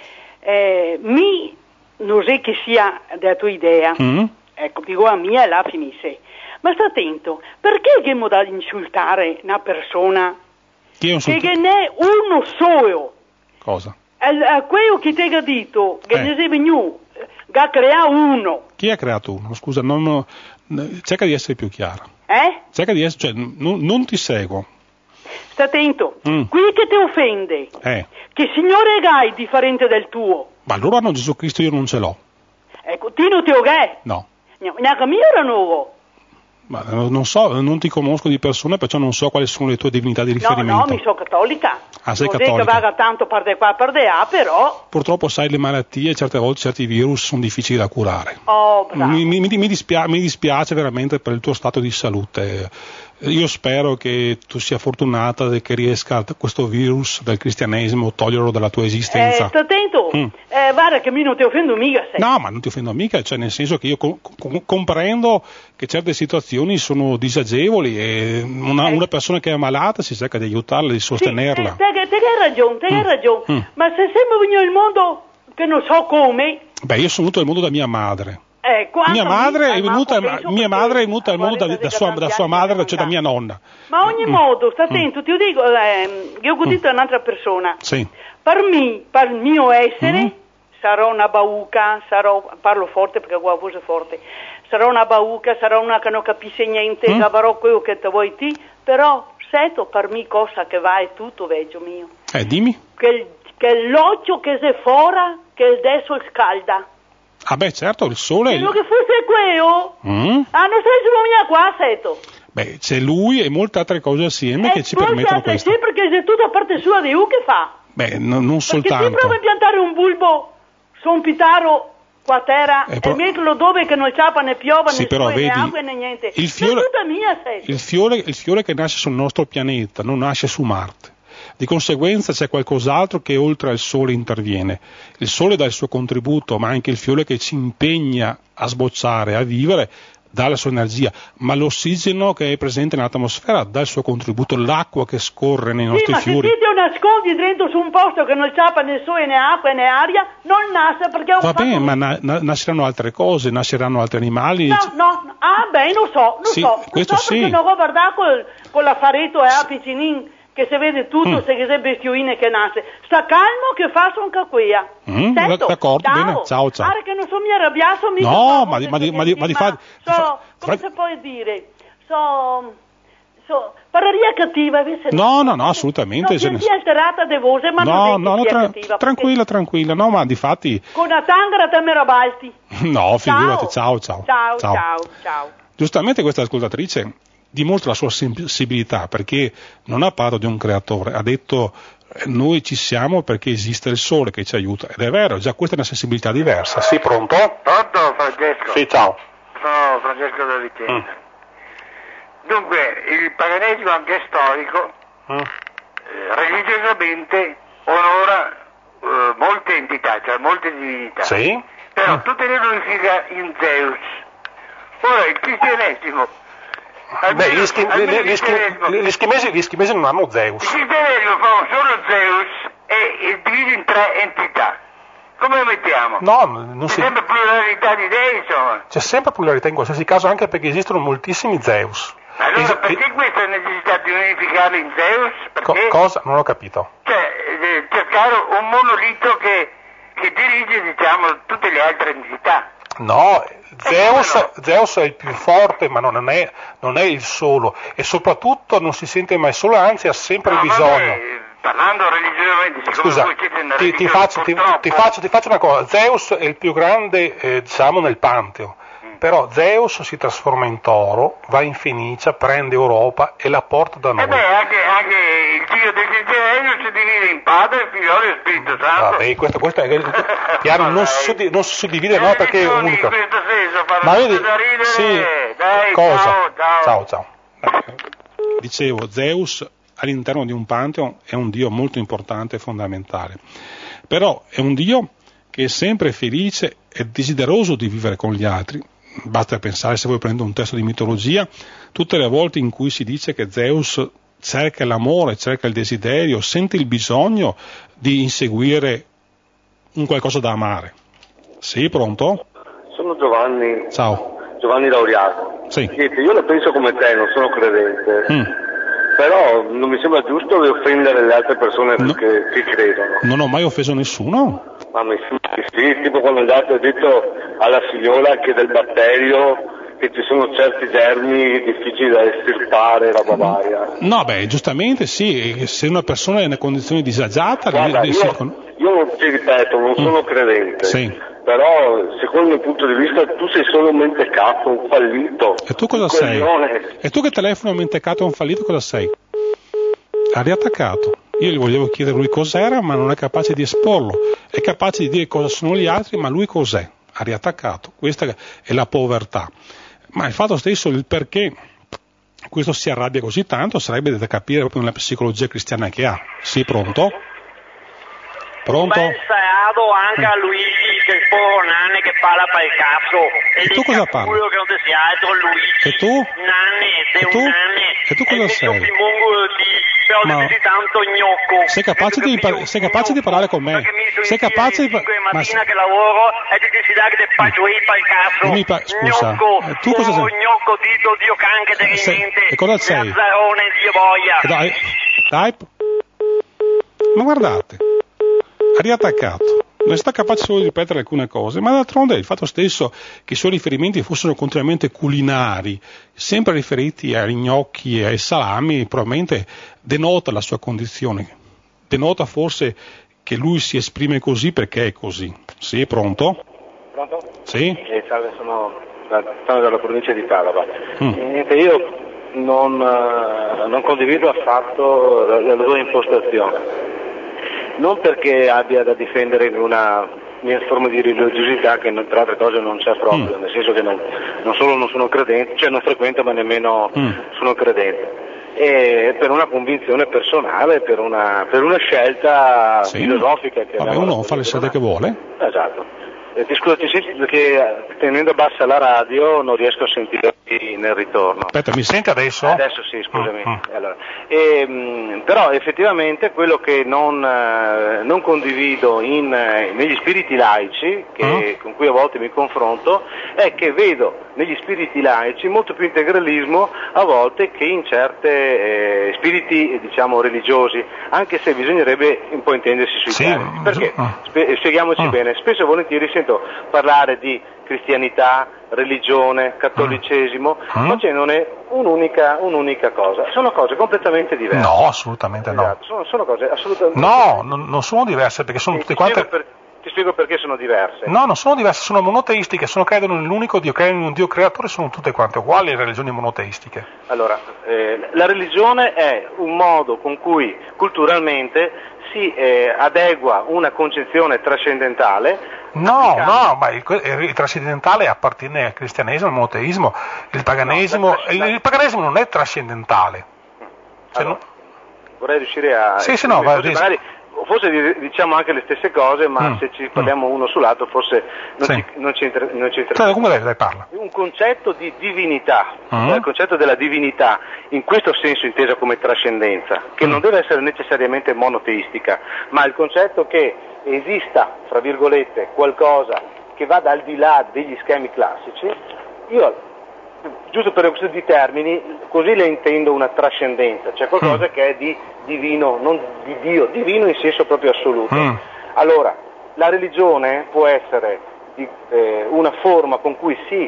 Eh, mi non so che sia della tua idea. Mm. Ecco, dico a mia e la finisce. Ma sta attento, perché che mo da insultare una persona Chi è un che ne è uno solo? Cosa? A, a quello che ti ha detto, che Eh. ne sei venuto, che ha creato uno. Chi ha creato uno? Scusa, non, cerca di essere più chiara. Eh? Cerca di essere, cioè, non, non ti seguo. Sta attento. Mm. Qui che ti offende, Eh. che Signore Gai è differente del tuo. Ma loro hanno Gesù Cristo, io non ce l'ho. Ecco, ti non ti ho gai. No. Neanche mio era nuovo. Ma non so, non ti conosco di persona, perciò non so quali sono le tue divinità di No, riferimento. no, mi sono cattolica. Ah, sei non cattolica. Non che vada tanto per di qua, per di là, però... Purtroppo, sai, le malattie, certe volte certi virus sono difficili da curare. Oh, bravo. Mi, mi, mi, dispia- mi dispiace veramente per il tuo stato di salute. Io spero che tu sia fortunata e che riesca questo virus del cristianesimo toglierlo dalla tua esistenza. Eh, sta attento. Mm. Eh, guarda che mi non ti offendo mica, sai. No, ma non ti offendo mica, cioè nel senso che io co- co- comprendo che certe situazioni sono disagevoli e una, Eh. una persona che è malata si cerca di aiutarla, di sostenerla. Sì, eh, te, te che hai ragione, te che hai Mm. ragione. Mm. Ma se sempre venuto il mondo, che non so come... Beh, io sono venuto al mondo da mia madre. Eh, Mia madre è venuta, penso mia che- madre è venuta al mondo da, guarda, da sua, da sua madre, cioè da mia nonna. Ma a ogni Mm. modo, sta Mm. attento, ti dico, eh, io ho detto a un'altra persona. Sì. Per me, per il mio essere, Mm. sarò una bauca, sarò, parlo forte perché qua voce forte, sarò una bauca, sarò una che non capisce niente, Mm. che avrò quello che te vuoi ti, però, seto per me cosa che va è tutto, veggio mio. Eh, dimmi. Che, che l'occhio che si fora, che adesso scalda. Ah beh, certo, il sole... Quello che fosse quello, Mm? ah, non stai su mia qua, seto. Beh, c'è lui e molte altre cose assieme che E ci poi permettono c'è questo. sempre che se tu da parte sua di U che fa? Beh, no- non Perché se soltanto. prova a piantare un bulbo su un pitaro qua a terra Eh, e però- metterlo dove che non ciapa né piova Sì, né però sole, né vedi, acqua né niente. il fiore- È tutta mia, seto. Il fiore, il fiore che nasce sul nostro pianeta non nasce su Marte. Di conseguenza c'è qualcos'altro che oltre al Sole interviene. Il Sole dà il suo contributo, ma anche il fiore che ci impegna a sbocciare, a vivere, dà la sua energia, ma l'ossigeno che è presente nell'atmosfera dà il suo contributo, l'acqua che scorre nei nostri sì, ma fiori. se ti nascondi dentro su un posto che non c'ha né sole né acqua né aria, non nasce perché è un Va fatto... bene, ma na- na- nasceranno altre cose, nasceranno altri animali. No, no, ah beh, lo so, lo Sì, so, questo lo so perché sì. non ho guardato col, con l'affaretto e a piccinin che si vede tutto, Mm. se che sei bestioine che nasce. Sta calmo che fa son caquia. Mm, Sento, d'accordo, ciao. bene, ciao, ciao. Guarda che non so mi arrabbiato mica. No, so, ma di- ma di- se- ma di- ma di fa- so, fa- come fra- si può dire? So, so, pararia cattiva, invece No, no, no, assolutamente. No, se ne- senti alterata de voce, ma No, non no, no, è tra- cattiva. tranquilla, tranquilla, no, ma di fatti, perché Con la tangara te me rabalti. no, figurati, ciao, ciao. Ciao, ciao, ciao. Giustamente questa ascoltatrice dimostra la sua sensibilità, perché non ha parlato di un creatore, ha detto eh, noi ci siamo perché esiste il sole che ci aiuta, ed è vero, già questa è una sensibilità diversa. Sì, pronto? Pronto Francesco? Sì, ciao. Sono Francesco da Vicenza. Mm. Dunque, il paganesimo anche storico Mm. eh, religiosamente onora eh, molte entità, cioè molte divinità. Sì? Però Mm. tutte le unifica in Zeus. Ora il cristianesimo. Beh, almeno- gli, schi- almeno gli- il gli schi- cristianesimo- gli eschimesi, gli eschimesi non hanno Il Zeus. cristianesimo fa solo Zeus e, e divide in tre entità. Come lo mettiamo? No, non C'è si... sempre pluralità di dei, insomma. c'è sempre pluralità in qualsiasi caso, anche perché esistono moltissimi Zeus. Allora Es- perché questa necessità di unificarli in Zeus? co- Perché cosa? Non ho capito. cioè, eh, cercare un monolito che, che dirige, diciamo, tutte le altre entità. No, Zeus, come Zeus è il più forte, ma non è, non è il solo, e soprattutto non si sente mai solo, anzi ha sempre No, bisogno. vabbè, parlando religiosamente, siccome Scusa, voi siete una ti, ti, religione, faccio, ti, purtroppo, ti faccio, ti faccio una cosa, Zeus è il più grande, eh, diciamo, nel Panteo, però Zeus si trasforma in toro, va in Fenicia, prende Europa e la porta da noi. E beh, anche, anche il Dio del cristianesimo si divide in Padre, Figlio e Spirito Santo. Vabbè, questo, questo è chiaro, Ma non, dai. si suddi- non si suddivide, no, Le perché è religioni unico. in questo senso fanno Ma tutto vedi, da ridere. sì, Dai, cosa? ciao, ciao. ciao, ciao. Dicevo, Zeus all'interno di un Pantheon è un dio molto importante e fondamentale, però è un dio che è sempre felice e desideroso di vivere con gli altri. Basta pensare, se voi prendete un testo di mitologia, tutte le volte in cui si dice che Zeus cerca l'amore, cerca il desiderio, sente il bisogno di inseguire un qualcosa da amare. Sì, pronto? Sono Giovanni, Ciao. Giovanni Lauriato. Sì. Niente, io la penso come te, non sono credente, Mm. però non mi sembra giusto offendere le altre persone No. perché ci credono. Non ho mai offeso nessuno. Ma mi sì, tipo quando il dato ha detto alla signora che del batterio che ci sono certi germi difficili da estirpare, roba varia. No, beh, giustamente sì, e se una persona è in una condizione disagiata, Guarda, lì- lì si io, con- io ti ripeto, non sono credente, Sì. però secondo il mio punto di vista tu sei solo un mentecato, un fallito. E tu cosa un sei? coglione. E tu che telefono a mentecato e un fallito cosa sei? Ha riattaccato. Io gli volevo chiedere lui cos'era, ma non è capace di esporlo. È capace di dire cosa sono gli altri, ma lui cos'è? Ha riattaccato. Questa è la povertà. Ma il fatto stesso, il perché questo si arrabbia così tanto, sarebbe da capire proprio nella psicologia cristiana che ha. Sì, pronto? Pronto? Un bel saluto anche a Luigi che è un Nanne che parla per il cazzo. E tu cosa parli? Sicuro che non ti sia altro Luigi. E tu? Nanne, sei E tu? un nanne. E tu cosa e sei? Io pimongo di, però Ma- ti tanto gnocco. Sei capace di par- sei capace di parlare con me? Perché mi sono Sei capace di par- cinque ma mattina se- che lavoro e ti si dà che ti faccio io per il cazzo. Non mi pa- scusa, Gnocco, eh, tu cosa sei? gnocco, dito, dio canche Eh, sei- terrimente. e cosa sei? Gazzarone, dio boia. Eh, Dai, dai. Ma guardate, ha riattaccato. Non è stato capace solo di ripetere alcune cose, ma d'altronde il fatto stesso che i suoi riferimenti fossero continuamente culinari, sempre riferiti ai gnocchi e ai salami, probabilmente denota la sua condizione. Denota forse che lui si esprime così perché è così. Sì, pronto? Pronto? Sì? Eh, salve, sono, sono dalla provincia di Padova. Mm. Eh, Niente, io non, eh, non condivido affatto la, la tua impostazione. Non perché abbia da difendere una mia forma di religiosità che non- tra altre cose non c'è proprio, Mm. nel senso che non, non solo non sono credente, cioè non frequento ma nemmeno Mm. sono credente. E per una convinzione personale, per una, per una scelta Sì. filosofica che Vabbè, abbiamo uno fa le scelte che vuole. Esatto. Eh, ti scuso, ti senti perché tenendo bassa la radio non riesco a sentirti nel ritorno. Aspetta, mi senti adesso? Adesso sì, scusami. Mm. Allora, e, mh, però effettivamente quello che non, eh, non condivido in, eh, negli spiriti laici, che, mm. con cui a volte mi confronto, è che vedo negli spiriti laici molto più integralismo a volte che in certe eh, spiriti diciamo religiosi, anche se bisognerebbe un po' intendersi sui sì. termini. Perché? Mm. Spie- spieghiamoci mm. bene, spesso e volentieri sento parlare di cristianità, religione, cattolicesimo, mm. ma ce non è un'unica, un'unica cosa, sono cose completamente diverse. No, assolutamente esatto. no. Sono, sono cose assolutamente No, non, non sono diverse perché sono sì, tutte ti quante... Spiego per, ti spiego perché sono diverse. No, non sono diverse, sono monoteistiche, sono credono nell'unico Dio, credono in un Dio creatore, sono tutte quante uguali le religioni monoteistiche. Allora, eh, la religione è un modo con cui culturalmente si eh, adegua una concezione trascendentale. No, no, ma il, il trascendentale appartiene al cristianesimo, al monoteismo, il paganesimo, no, il, il paganesimo non è trascendentale. Cioè, allora, no... Vorrei riuscire a... Sì, sì, no, va, forse, magari, forse diciamo anche le stesse cose, ma mm. se ci parliamo mm. uno sull'altro forse non, sì. ci, non ci entra, non ci entra. Cioè, come lei, lei parla? Un concetto di divinità, mm. il concetto della divinità, in questo senso intesa come trascendenza, che mm. non deve essere necessariamente monoteistica, ma il concetto che esista, fra virgolette, qualcosa che vada al di là degli schemi classici, io, giusto per questo di termini, così le intendo una trascendenza, cioè qualcosa mm. che è di divino, non di Dio, divino in senso proprio assoluto. Mm. Allora, la religione può essere di, eh, una forma con cui si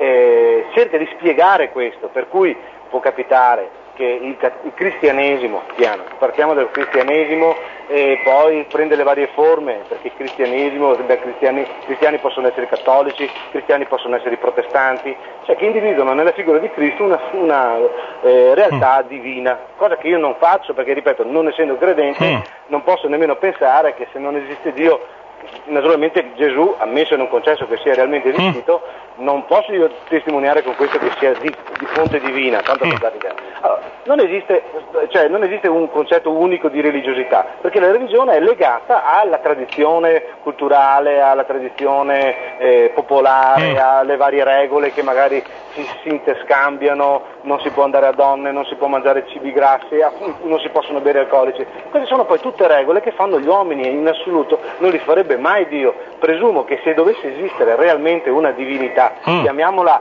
eh, cerca di spiegare questo, per cui può capitare che il, il cristianesimo, piano, partiamo dal cristianesimo e poi prende le varie forme, perché il cristianesimo, da cristiani, cristiani possono essere cattolici, cristiani possono essere protestanti, cioè che individuano nella figura di Cristo una, una eh, realtà mm. divina, cosa che io non faccio perché, ripeto, non essendo credente mm. non posso nemmeno pensare che se non esiste Dio, naturalmente Gesù, ammesso e non concesso che sia realmente esistito, mm. non posso io testimoniare con questo che sia di, di fonte divina, tanto per dare idea. Allora, non esiste, cioè, non esiste un concetto unico di religiosità, perché la religione è legata alla tradizione culturale, alla tradizione eh, popolare, mm. alle varie regole che magari si, si interscambiano, non si può andare a donne, non si può mangiare cibi grassi, non si possono bere alcolici. Queste sono poi tutte regole che fanno gli uomini e in assoluto non li farebbe mai Dio. Presumo che se dovesse esistere realmente una divinità, mm. chiamiamola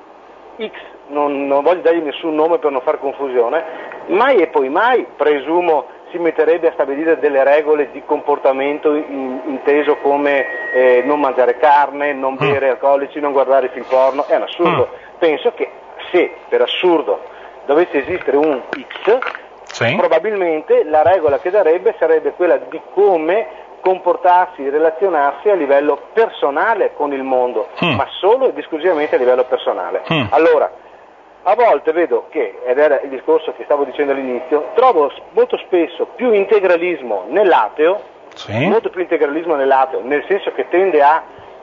X, non, non voglio dargli nessun nome per non far confusione, mai e poi mai, presumo, si metterebbe a stabilire delle regole di comportamento in, inteso come eh, non mangiare carne, non bere mm. alcolici, non guardare film porno. È un assurdo. Mm. Penso che se per assurdo dovesse esistere un X, sì. probabilmente la regola che darebbe sarebbe quella di come comportarsi, relazionarsi a livello personale con il mondo, mm. ma solo ed esclusivamente a livello personale. Mm. Allora, a volte vedo che, ed era il discorso che stavo dicendo all'inizio, trovo molto spesso più integralismo nell'ateo, sì. molto più integralismo nell'ateo, nel senso che tende a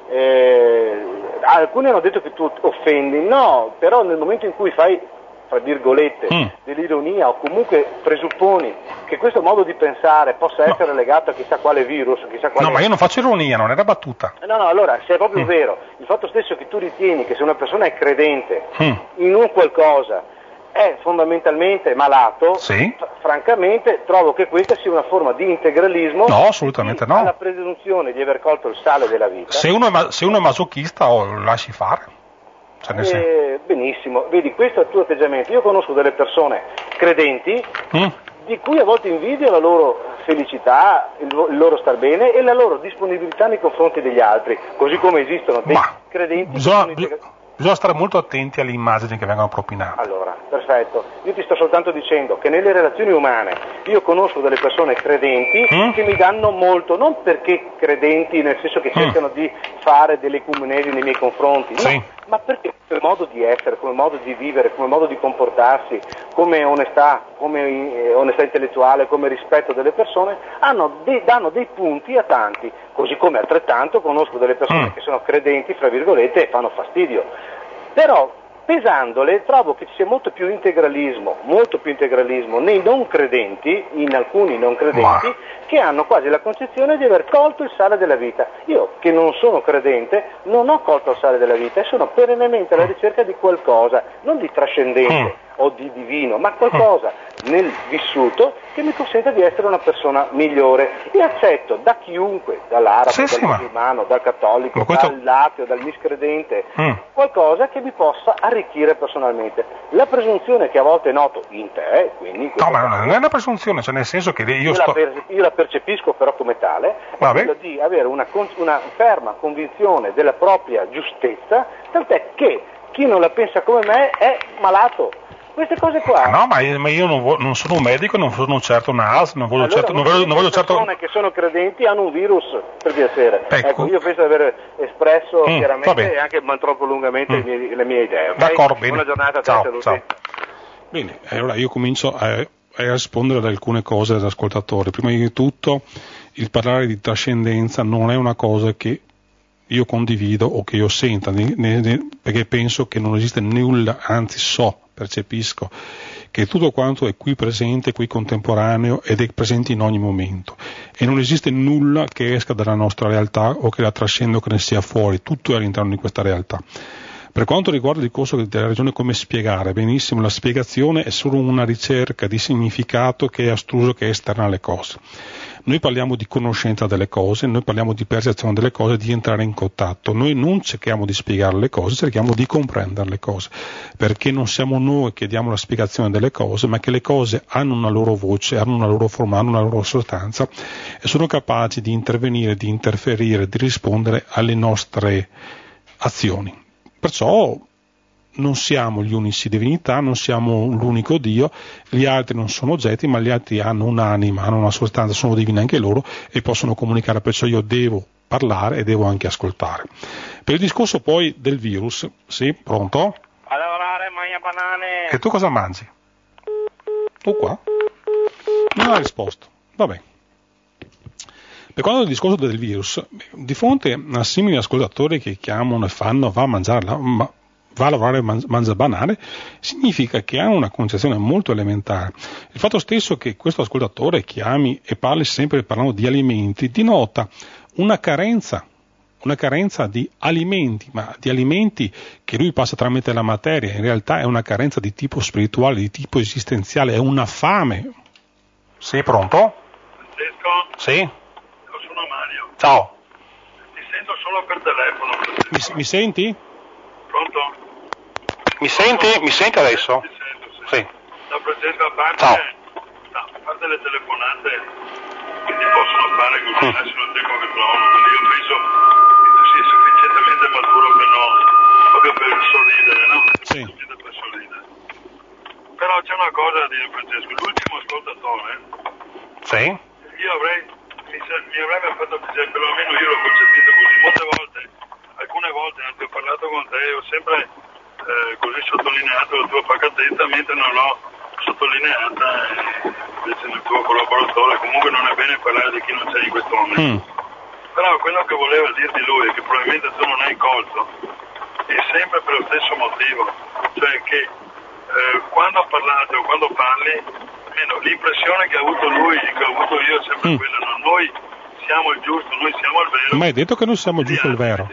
eh, alcuni hanno detto che tu offendi, no, però nel momento in cui fai, fra virgolette, mm. dell'ironia o comunque presupponi che questo modo di pensare possa essere no. legato a chissà quale virus, chissà quale... No, ma io non faccio ironia, non era battuta. No, no, allora, se è proprio mm. vero, il fatto stesso che tu ritieni che se una persona è credente mm. in un qualcosa è fondamentalmente malato, sì. f- francamente trovo che questa sia una forma di integralismo. No, assolutamente no. Ha la presunzione di aver colto il sale della vita. Se uno è, ma- se uno è masochista, oh, lo lasci fare. Cioè, nel eh, benissimo, vedi, questo è il tuo atteggiamento. Io conosco delle persone credenti mm. di cui a volte invidio la loro felicità, il, il loro star bene e la loro disponibilità nei confronti degli altri, così come esistono dei ma credenti bisogna, che sono integra- bisogna stare molto attenti alle immagini che vengono propinate. Allora, perfetto, io ti sto soltanto dicendo che nelle relazioni umane io conosco delle persone credenti mm. che mi danno molto, non perché credenti nel senso che cercano mm. di fare delle ecumenesi nei miei confronti, sì. no, ma perché come modo di essere, come modo di vivere, come modo di comportarsi, come onestà, come eh, onestà intellettuale, come rispetto delle persone, hanno dei, danno dei punti a tanti, così come altrettanto conosco delle persone mm. che sono credenti, fra virgolette, e fanno fastidio. Però pesandole trovo che ci sia molto più integralismo, molto più integralismo nei non credenti, in alcuni non credenti, Ma... che hanno quasi la concezione di aver colto il sale della vita. Io, che non sono credente, non ho colto il sale della vita e sono perennemente alla ricerca di qualcosa, non di trascendente mm. o di divino, ma qualcosa mm. nel vissuto che mi consenta di essere una persona migliore. E accetto da chiunque, dall'arabo, sì, dal sì, musulmano, ma... dal cattolico, questo... dall'ateo, dal miscredente, mm. qualcosa che mi possa arricchire personalmente. La presunzione che a volte noto in te, quindi in no, ma caso, non è una presunzione, cioè nel senso che io, io, sto... la, per, io la percepisco però come tale, è quella di avere una, una ferma convinzione della propria giustezza, tant'è che chi non la pensa come me è malato. Queste cose qua. No, ma io, ma io non, vo- non sono un medico, non sono certo un A S, non voglio allora, certo. Non voglio, non voglio certo... Le persone che sono credenti hanno un virus, per piacere. Ecco, ecco io penso di aver espresso mm, chiaramente e anche ma troppo lungamente mm. le, mie, le mie idee. Okay? D'accordo, bene. Buona giornata a te, ciao, saluti. Ciao. Bene, allora io comincio a, a rispondere ad alcune cose agli ascoltatori. Prima di tutto, il parlare di trascendenza non è una cosa che io condivido o che io senta, ne, ne, perché penso che non esiste nulla, anzi so, percepisco che tutto quanto è qui presente, qui contemporaneo ed è presente in ogni momento e non esiste nulla che esca dalla nostra realtà o che la trascenda o che ne sia fuori, tutto è all'interno di questa realtà. Per quanto riguarda il discorso della ragione come spiegare, benissimo, la spiegazione è solo una ricerca di significato che è astruso, che è esterna alle cose. Noi parliamo di conoscenza delle cose, noi parliamo di percezione delle cose, di entrare in contatto. Noi non cerchiamo di spiegare le cose, cerchiamo di comprendere le cose, perché non siamo noi che diamo la spiegazione delle cose, ma che le cose hanno una loro voce, hanno una loro forma, hanno una loro sostanza e sono capaci di intervenire, di interferire, di rispondere alle nostre azioni. Perciò non siamo gli unici divinità, non siamo l'unico Dio, gli altri non sono oggetti, ma gli altri hanno un'anima, hanno una sostanza, sono divini anche loro e possono comunicare, perciò io devo parlare e devo anche ascoltare. Per il discorso poi del virus, sì, pronto? A lavorare, mangia banane. E tu cosa mangi? Tu qua? Non ha risposto, vabbè. Per quanto il discorso del virus, di fronte a simili ascoltatori che chiamano e fanno va a mangiare, ma va a lavorare e mangia banane, significa che hanno una concezione molto elementare. Il fatto stesso che questo ascoltatore chiami e parli sempre parlando di alimenti denota una carenza, una carenza di alimenti, ma di alimenti che lui passa tramite la materia, in realtà è una carenza di tipo spirituale, di tipo esistenziale, è una fame. Sei pronto? Francesco? Sì. Sono Mario. Ciao. Ti sento solo per telefono. Mi, mi senti? Pronto? Mi senti? Mi senti adesso? Ti sento, sì. Sì. Da Francesco, a parte, Ciao. No, a parte le telefonate che ti possono fare così, mm. adesso il tempo che trovo, quindi io penso che tu sia sufficientemente maturo per no, proprio per sorridere, no? Sì. Per sorridere. Però c'è una cosa da dire, Francesco, l'ultimo ascoltatore. Sì. Io avrei, mi, mi avrebbe fatto piacere, però almeno io l'ho concepito così, molte volte, alcune volte anche ho parlato con te, ho sempre eh, così sottolineato la tua pacatezza, mentre non l'ho sottolineata eh, invece nel tuo collaboratore, comunque non è bene parlare di chi non c'è in questo momento. Mm. Però quello che voleva dirti lui, che probabilmente tu non hai colto, è sempre per lo stesso motivo, cioè che eh, quando parlate o quando parli, almeno l'impressione che ha avuto lui, che ho avuto io, è sempre mm. quella, no? Noi siamo il giusto, noi siamo il vero. Ma hai detto che noi siamo il giusto e il vero?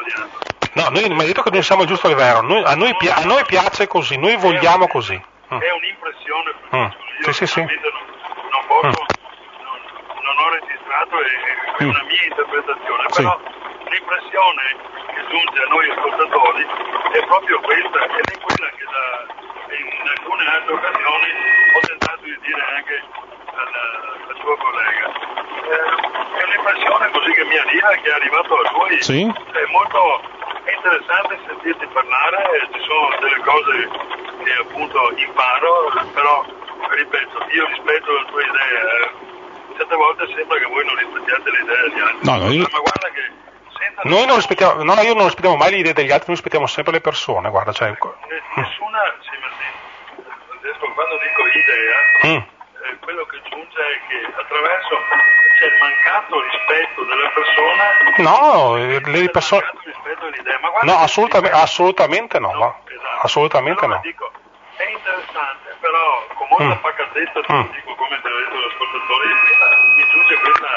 No, noi, ma hai detto che noi siamo il giusto e il vero. Noi, a, noi, a noi piace così, noi vogliamo è così. Mm. È un'impressione, mm. io sì, sì, sì. non, non posso, mm. non, non ho registrato, è, è mm. una mia interpretazione, sì. però l'impressione che giunge a noi ascoltatori è proprio questa, ed è quella che da, in alcune altre occasioni ho tentato di dire anche al, al tuo collega. Eh, è un'impressione così che mi arriva, che è arrivato a lui, sì. È molto interessante sentirti parlare, ci sono delle cose che appunto imparo, però ripeto, io rispetto le tue idee, eh, certe volte sembra che voi non rispettiate le idee degli altri, no, no, io... ma guarda che noi non rispettiamo, no, io non rispettiamo mai le idee degli altri, noi rispettiamo sempre le persone, guarda, cioè... Nessuna, sì, Francesco, quando dico idea, mm. eh, quello che giunge è che attraverso c'è il mancato rispetto della persona. No, le persone... rispetto all'idea, ma guarda no, assolutamente, assolutamente no. no Ma... esatto. assolutamente allora, no. Dico, è interessante, però con molta Mm. pacatezza, te Mm. lo dico come te l'ho detto l'ascoltatore, mi giunge questa,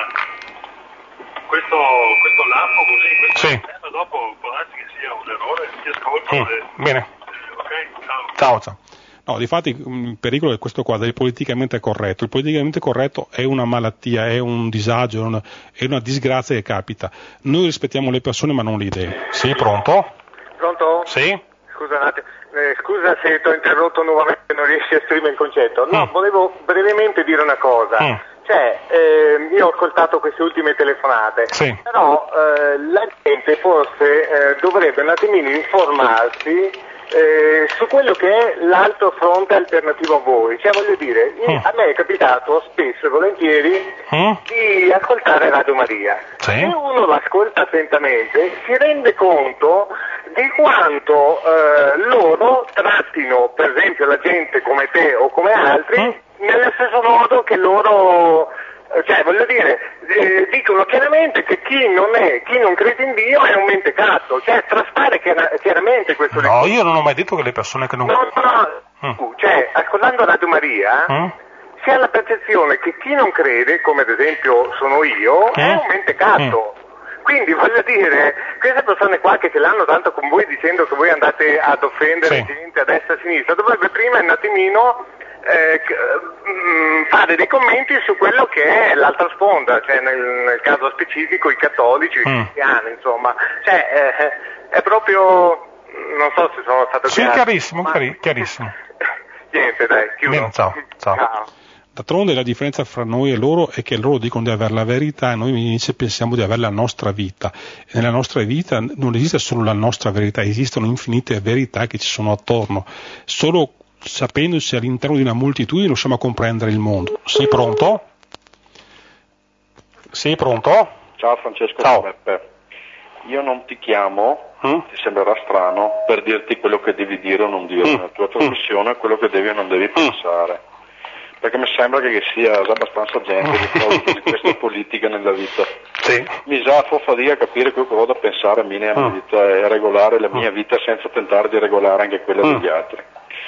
questo, questo lampo così, questo Sì. sistema, dopo può darsi che sia un errore, ti ascolto. Mm. e- Bene. Ok, ciao. Ciao, ciao. No, difatti il pericolo è questo qua, del politicamente corretto. Il politicamente corretto è una malattia, è un disagio, è una, è una disgrazia che capita. Noi rispettiamo le persone ma non le idee. Sì, pronto? Pronto? Sì? Scusa un attimo, eh, scusa se ti ho interrotto nuovamente, non riesci a esprimere il concetto. No, Mm. volevo brevemente dire una cosa. Mm. Cioè, eh, io ho ascoltato queste ultime telefonate, Sì. però eh, la gente forse eh, dovrebbe un attimino informarsi eh, su quello che è l'altro fronte alternativo a voi. Cioè, voglio dire, io- Mm. a me è capitato spesso e volentieri Mm? di ascoltare Radio Maria. Sì. Se uno l'ascolta attentamente si rende conto di quanto eh, loro trattino per esempio la gente come te o come altri Mm. nello stesso modo che loro, eh, cioè voglio dire, eh, dicono chiaramente che chi non è, chi non crede in Dio è un mentecatto, cioè traspare chiara- chiaramente questo No, io non ho mai detto che le persone che non... No, no, no. Mm. Cioè, ascoltando Radio Maria Mm? si ha la percezione che chi non crede, come ad esempio sono io, è Mm. un mentecatto. Quindi voglio dire, queste persone qua che ce l'hanno tanto con voi dicendo che voi andate ad offendere Sì. gente a destra e a sinistra, dovrebbe prima un attimino eh, c- mh, fare dei commenti su quello che è l'altra sponda, cioè nel, nel caso specifico i cattolici, i Mm. cristiani, insomma. Cioè, eh, è proprio, non so se sono stato Sì, chiaro. chiarissimo, ma- chiari- chiarissimo. Niente, dai, chiudo. Bene, ciao, ciao. D'altronde la differenza fra noi e loro è che loro dicono di avere la verità e noi invece pensiamo di avere la nostra vita. E nella nostra vita non esiste solo la nostra verità, esistono infinite verità che ci sono attorno. Solo sapendoci all'interno di una moltitudine riusciamo a comprendere il mondo. Sei pronto? Sei pronto? Ciao Francesco Ciao. Beppe. Io non ti chiamo, Mm? ti sembrerà strano, per dirti quello che devi dire o non dire Mm. nella tua trasmissione, quello che devi o non devi pensare. Perché mi sembra che sia già abbastanza gente che fa di questa politica nella vita. Sì. Mi sa fa fatica a capire quello che vado a pensare a me nella mia Mm. vita e a regolare la mia vita senza tentare di regolare anche quella Mm. degli altri.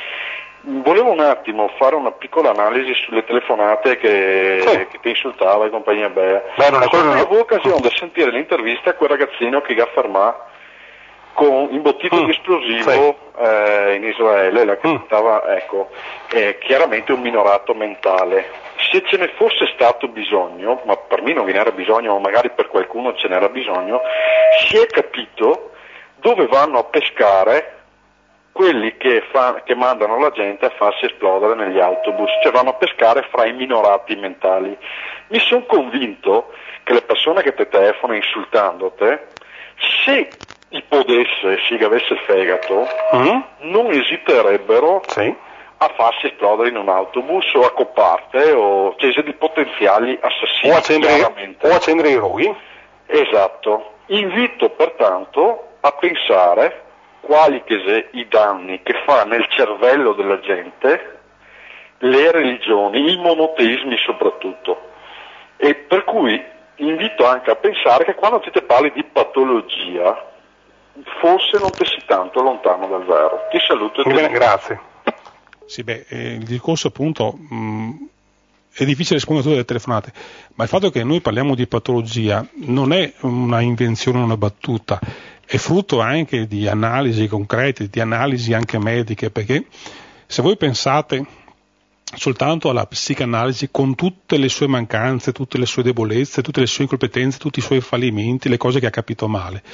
Volevo un attimo fare una piccola analisi sulle telefonate che, Sì. che ti insultava e compagnia bea. Beh, non è quello, no. Avevo occasione di sentire l'intervista a quel ragazzino che ha fermato con imbottito Mm. di esplosivo eh, in Israele, la che Mm. stava, ecco, è chiaramente un minorato mentale. Se ce ne fosse stato bisogno, ma per me non ve n'era bisogno, ma magari per qualcuno ce n'era bisogno, si è capito dove vanno a pescare quelli che, fa, che mandano la gente a farsi esplodere negli autobus, cioè vanno a pescare fra i minorati mentali. Mi sono convinto che le persone che ti telefonano insultandoti, se gli potesse, se gli avesse il fegato, Mm? non esiterebbero Sì. a farsi esplodere in un autobus o a copparte o cioè di potenziali assassini. O accendere, chiaramente. o accendere i roghi. Esatto. Invito pertanto a pensare quali che se i danni che fa nel cervello della gente le religioni, i monoteismi soprattutto. E per cui invito anche a pensare che quando ti te parli di patologia, forse non ti sei tanto lontano dal vero. Ti saluto e ti Bene, ringrazio. grazie. Sì, beh, eh, il discorso appunto mh, è difficile rispondere a tutte le telefonate, ma il fatto che noi parliamo di patologia non è una invenzione, una battuta, è frutto anche di analisi concrete, di analisi anche mediche, perché se voi pensate soltanto alla psicanalisi con tutte le sue mancanze, tutte le sue debolezze, tutte le sue incompetenze, tutti i suoi fallimenti, le cose che ha capito male,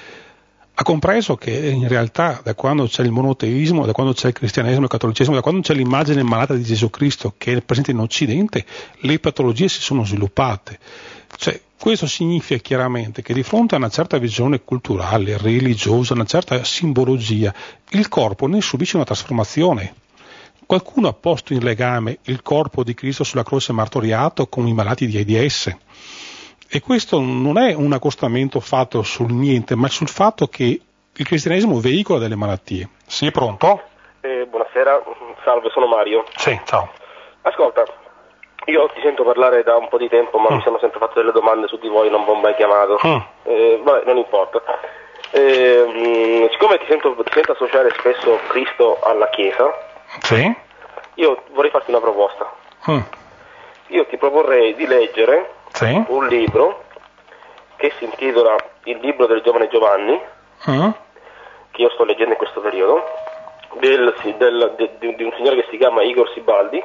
ha compreso che in realtà da quando c'è il monoteismo, da quando c'è il cristianesimo, il cattolicesimo, da quando c'è l'immagine malata di Gesù Cristo che è presente in Occidente, le patologie si sono sviluppate. Cioè, questo significa chiaramente che di fronte a una certa visione culturale, religiosa, una certa simbologia, il corpo ne subisce una trasformazione. Qualcuno ha posto in legame il corpo di Cristo sulla croce martoriato con i malati di AIDS. E questo non è un accostamento fatto sul niente, ma sul fatto che il cristianesimo veicola delle malattie. Sì, pronto? Eh, buonasera, salve, sono Mario. Sì, ciao. Ascolta, io ti sento parlare da un po' di tempo, ma Mm. mi sono sempre fatto delle domande su di voi, non vi ho mai chiamato. Mm. Eh, vabbè, non importa. eh, siccome ti sento, ti sento associare spesso Cristo alla Chiesa, sì? Io vorrei farti una proposta. Mm. Io ti proporrei di leggere sì? un libro che si intitola Il libro del giovane Giovanni, mm. che io sto leggendo in questo periodo, del, del, de, di un signore che si chiama Igor Sibaldi,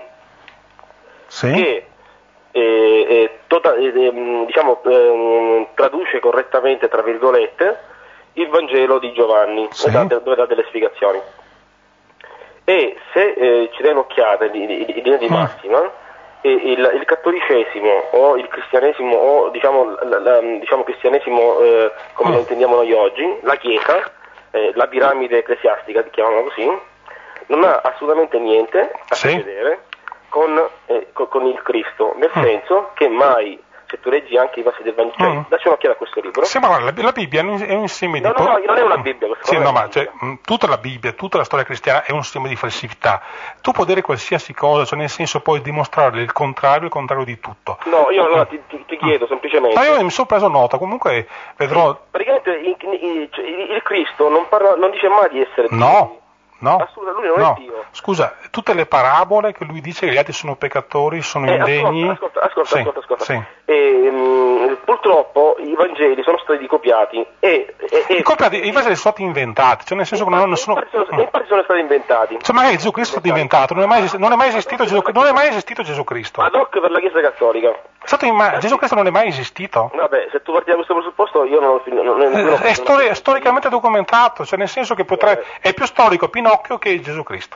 sì? che eh, eh, tota, eh, diciamo, eh, traduce correttamente, tra virgolette, il Vangelo di Giovanni, sì? dove, dove dà delle spiegazioni. E se eh, ci dai un'occhiata in linea di massima, e il, il cattolicesimo o il cristianesimo o diciamo, la, la, diciamo cristianesimo eh, come lo intendiamo noi oggi, la Chiesa, eh, la piramide ecclesiastica, chiamiamola così, non ha assolutamente niente a sì? che vedere con, eh, con, con il Cristo, nel mm. senso che mai, se tu leggi anche i passi del Vangelo, cioè, mm. dacci un'occhiata a questo libro. Sì, ma guarda, la, la Bibbia è un, è un insieme no, di... No, no, non è una Bibbia. Sì, no, ma cioè, tutta la Bibbia, tutta la storia cristiana è un insieme di falsità. Tu puoi dire qualsiasi cosa, cioè nel senso puoi dimostrare il contrario, il contrario di tutto. No, io allora ti, ti, ti chiedo semplicemente... Ma io mi sono preso nota, comunque vedrò... Praticamente il, il, il, il Cristo non, parla, non dice mai di essere... No. No, assolutamente, lui non no. è Dio. Scusa, tutte le parabole che lui dice che gli altri sono peccatori, sono eh, indegni. Ascolta, ascolta, sì, ascolta, ascolta. Sì. E, mh, purtroppo i Vangeli sono stati copiati e... e, e I, copiati, i Vangeli sono stati inventati, cioè nel senso che non sono... In parte sono, in parte sono stati inventati. Cioè magari Gesù Cristo è stato inventato, non è mai, non è mai esistito Gesù, non è mai esistito Gesù Cristo. Ad hoc per la Chiesa Cattolica. Imma- Gesù Cristo non è mai esistito? Vabbè, se tu parti da questo presupposto io non... non, non, non, non è stori- è storicamente documentato, cioè nel senso che potrebbe, è più storico Pinocchio che Gesù Cristo.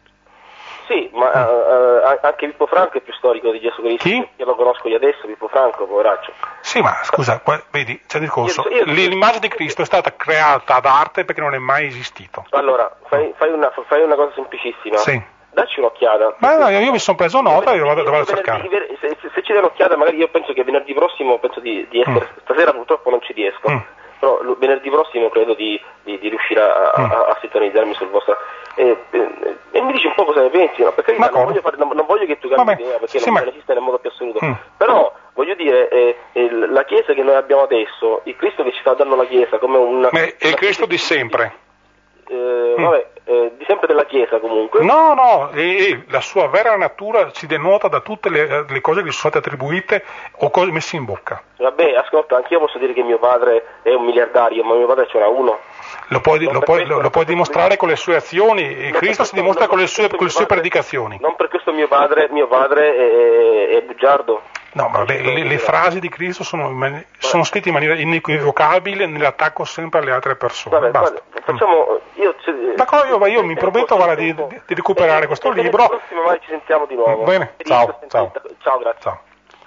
Sì, ma mm. uh, anche Pippo Franco è più storico di Gesù Cristo. Chi? Io lo conosco io adesso, Pippo Franco, poveraccio. Sì, ma scusa, qua, vedi, c'è il discorso. Io, io, l'immagine di Cristo è stata creata ad arte perché non è mai esistito. Allora, fai, fai, una, fai una cosa semplicissima. Sì. Dacci un'occhiata. Ma no, io mi sono preso nota e vado, vado a cercare. Se, se, se ci dai un'occhiata, magari io penso che venerdì prossimo, penso di, di essere, mm. stasera purtroppo non ci riesco, mm. però venerdì prossimo credo di, di, di riuscire a, a, a, a sintonizzarmi sul vostro... E, e, e mi dici un po' cosa ne pensi, no? Perché non voglio, fare, non, non voglio che tu cambi idea, perché sì, non, non esiste nel modo più assoluto, mm. però voglio dire, eh, eh, la Chiesa che noi abbiamo adesso, il Cristo che ci sta dando la Chiesa come un... Ma è il Cristo di sempre. Eh, vabbè, eh, di sempre della Chiesa comunque. No, no, e, e la sua vera natura si denota da tutte le, le cose che sono state attribuite o cose messe in bocca. Vabbè, ascolta, anch'io posso dire che mio padre è un miliardario, ma mio padre ce n'ha uno. Lo puoi, lo puoi, questo, lo, lo puoi dimostrare con le sue azioni, e Cristo si dimostra con le sue, con le sue padre, predicazioni. Non per questo mio padre, mio padre è, è, è bugiardo. No, ma vabbè, le, le frasi di Cristo sono, sono scritte in maniera inequivocabile nell'attacco sempre alle altre persone. Vabbè, basta. Vabbè, facciamo, io, D'accordo, io, io mi prometto guarda, di, di recuperare questo libro. La prossima mai ci sentiamo di nuovo. Bene, ciao, ciao. Ciao, grazie. Ciao.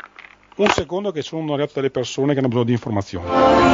Un secondo che sono arrivate delle persone che hanno bisogno di informazioni.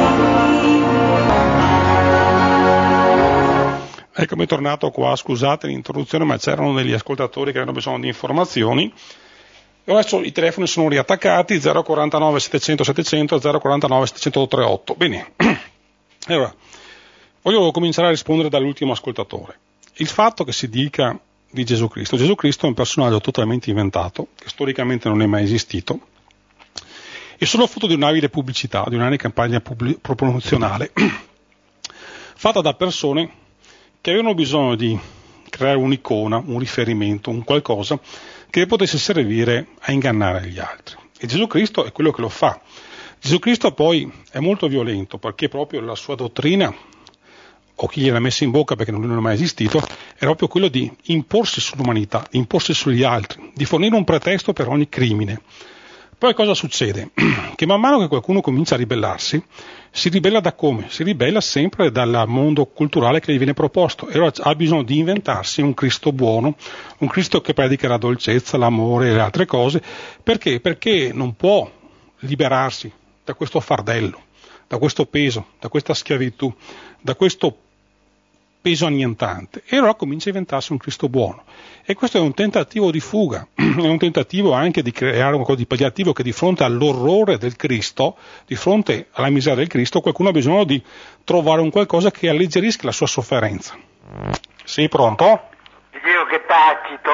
Eccomi tornato qua, scusate l'interruzione, ma c'erano degli ascoltatori che avevano bisogno di informazioni. Adesso i telefoni sono riattaccati, zero quarantanove settecento settecento, zero quarantanove settecento trentotto. Bene, allora, voglio cominciare a rispondere dall'ultimo ascoltatore. Il fatto che si dica di Gesù Cristo, Gesù Cristo è un personaggio totalmente inventato, che storicamente non è mai esistito, è solo frutto di un'avide pubblicità, di un'avide campagna pubblic- promozionale, fatta da persone che avevano bisogno di creare un'icona, un riferimento, un qualcosa che potesse servire a ingannare gli altri. E Gesù Cristo è quello che lo fa. Gesù Cristo poi è molto violento perché proprio la sua dottrina, o chi gliel'ha messa in bocca perché non è mai esistito, è proprio quello di imporsi sull'umanità, di imporsi sugli altri, di fornire un pretesto per ogni crimine. Poi cosa succede? Che man mano che qualcuno comincia a ribellarsi, si ribella da come? Si ribella sempre dal mondo culturale che gli viene proposto e allora ha bisogno di inventarsi un Cristo buono, un Cristo che predica la dolcezza, l'amore e le altre cose. Perché? Perché non può liberarsi da questo fardello, da questo peso, da questa schiavitù, da questo peso annientante, e allora comincia a inventarsi un Cristo buono. E questo è un tentativo di fuga, è un tentativo anche di creare qualcosa di palliativo, che di fronte all'orrore del Cristo, di fronte alla miseria del Cristo, qualcuno ha bisogno di trovare un qualcosa che alleggerisca la sua sofferenza. Sei pronto? Ti dico che tacito,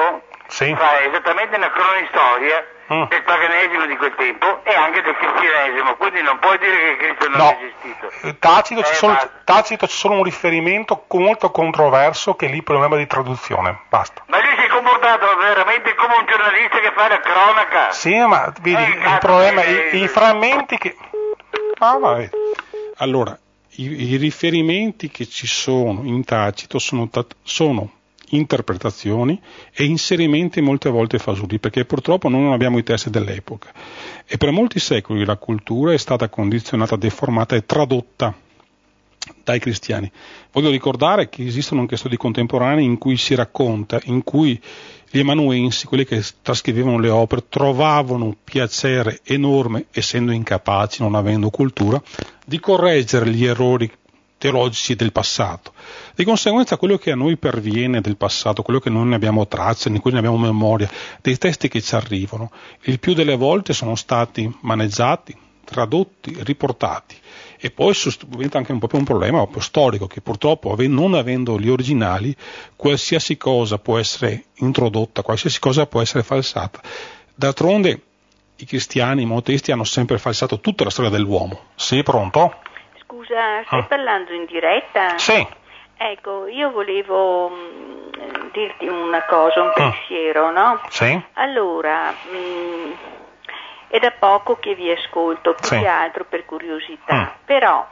sì. fa esattamente una cronistoria mm. del paganesimo di quel tempo e anche del cristianesimo, quindi non puoi dire che Cristo non no. è esistito. Tacito, eh, c'è solo, ma... Tacito c'è solo un riferimento molto controverso che è lì il problema di traduzione, basta. Ma lui si è comportato veramente come un giornalista che fa la cronaca. Sì, ma vedi, eh, il problema, i, i frammenti che... Ah, vabbè. Allora, i, i riferimenti che ci sono in Tacito sono, sono interpretazioni e inserimenti molte volte fasulli, perché purtroppo noi non abbiamo i testi dell'epoca e per molti secoli la cultura è stata condizionata, deformata e tradotta dai cristiani. Voglio ricordare che esistono anche studi contemporanei in cui si racconta, in cui gli emanuensi, quelli che trascrivevano le opere, trovavano un piacere enorme, essendo incapaci, non avendo cultura, di correggere gli errori teologici del passato. Di conseguenza quello che a noi perviene del passato, quello che non ne abbiamo tracce, di cui ne abbiamo memoria, dei testi che ci arrivano, il più delle volte sono stati maneggiati, tradotti, riportati. E poi diventa anche un po' un problema un po' storico, che purtroppo non avendo gli originali, qualsiasi cosa può essere introdotta, qualsiasi cosa può essere falsata. D'altronde i cristiani, i monoteisti hanno sempre falsato tutta la storia dell'uomo. Sì, pronto? Scusa, stai ah. parlando in diretta? Sì. Ecco, io volevo mh, dirti una cosa, un pensiero, no? Sì. Allora, mh, è da poco che vi ascolto, più sì. che altro per curiosità, mm. però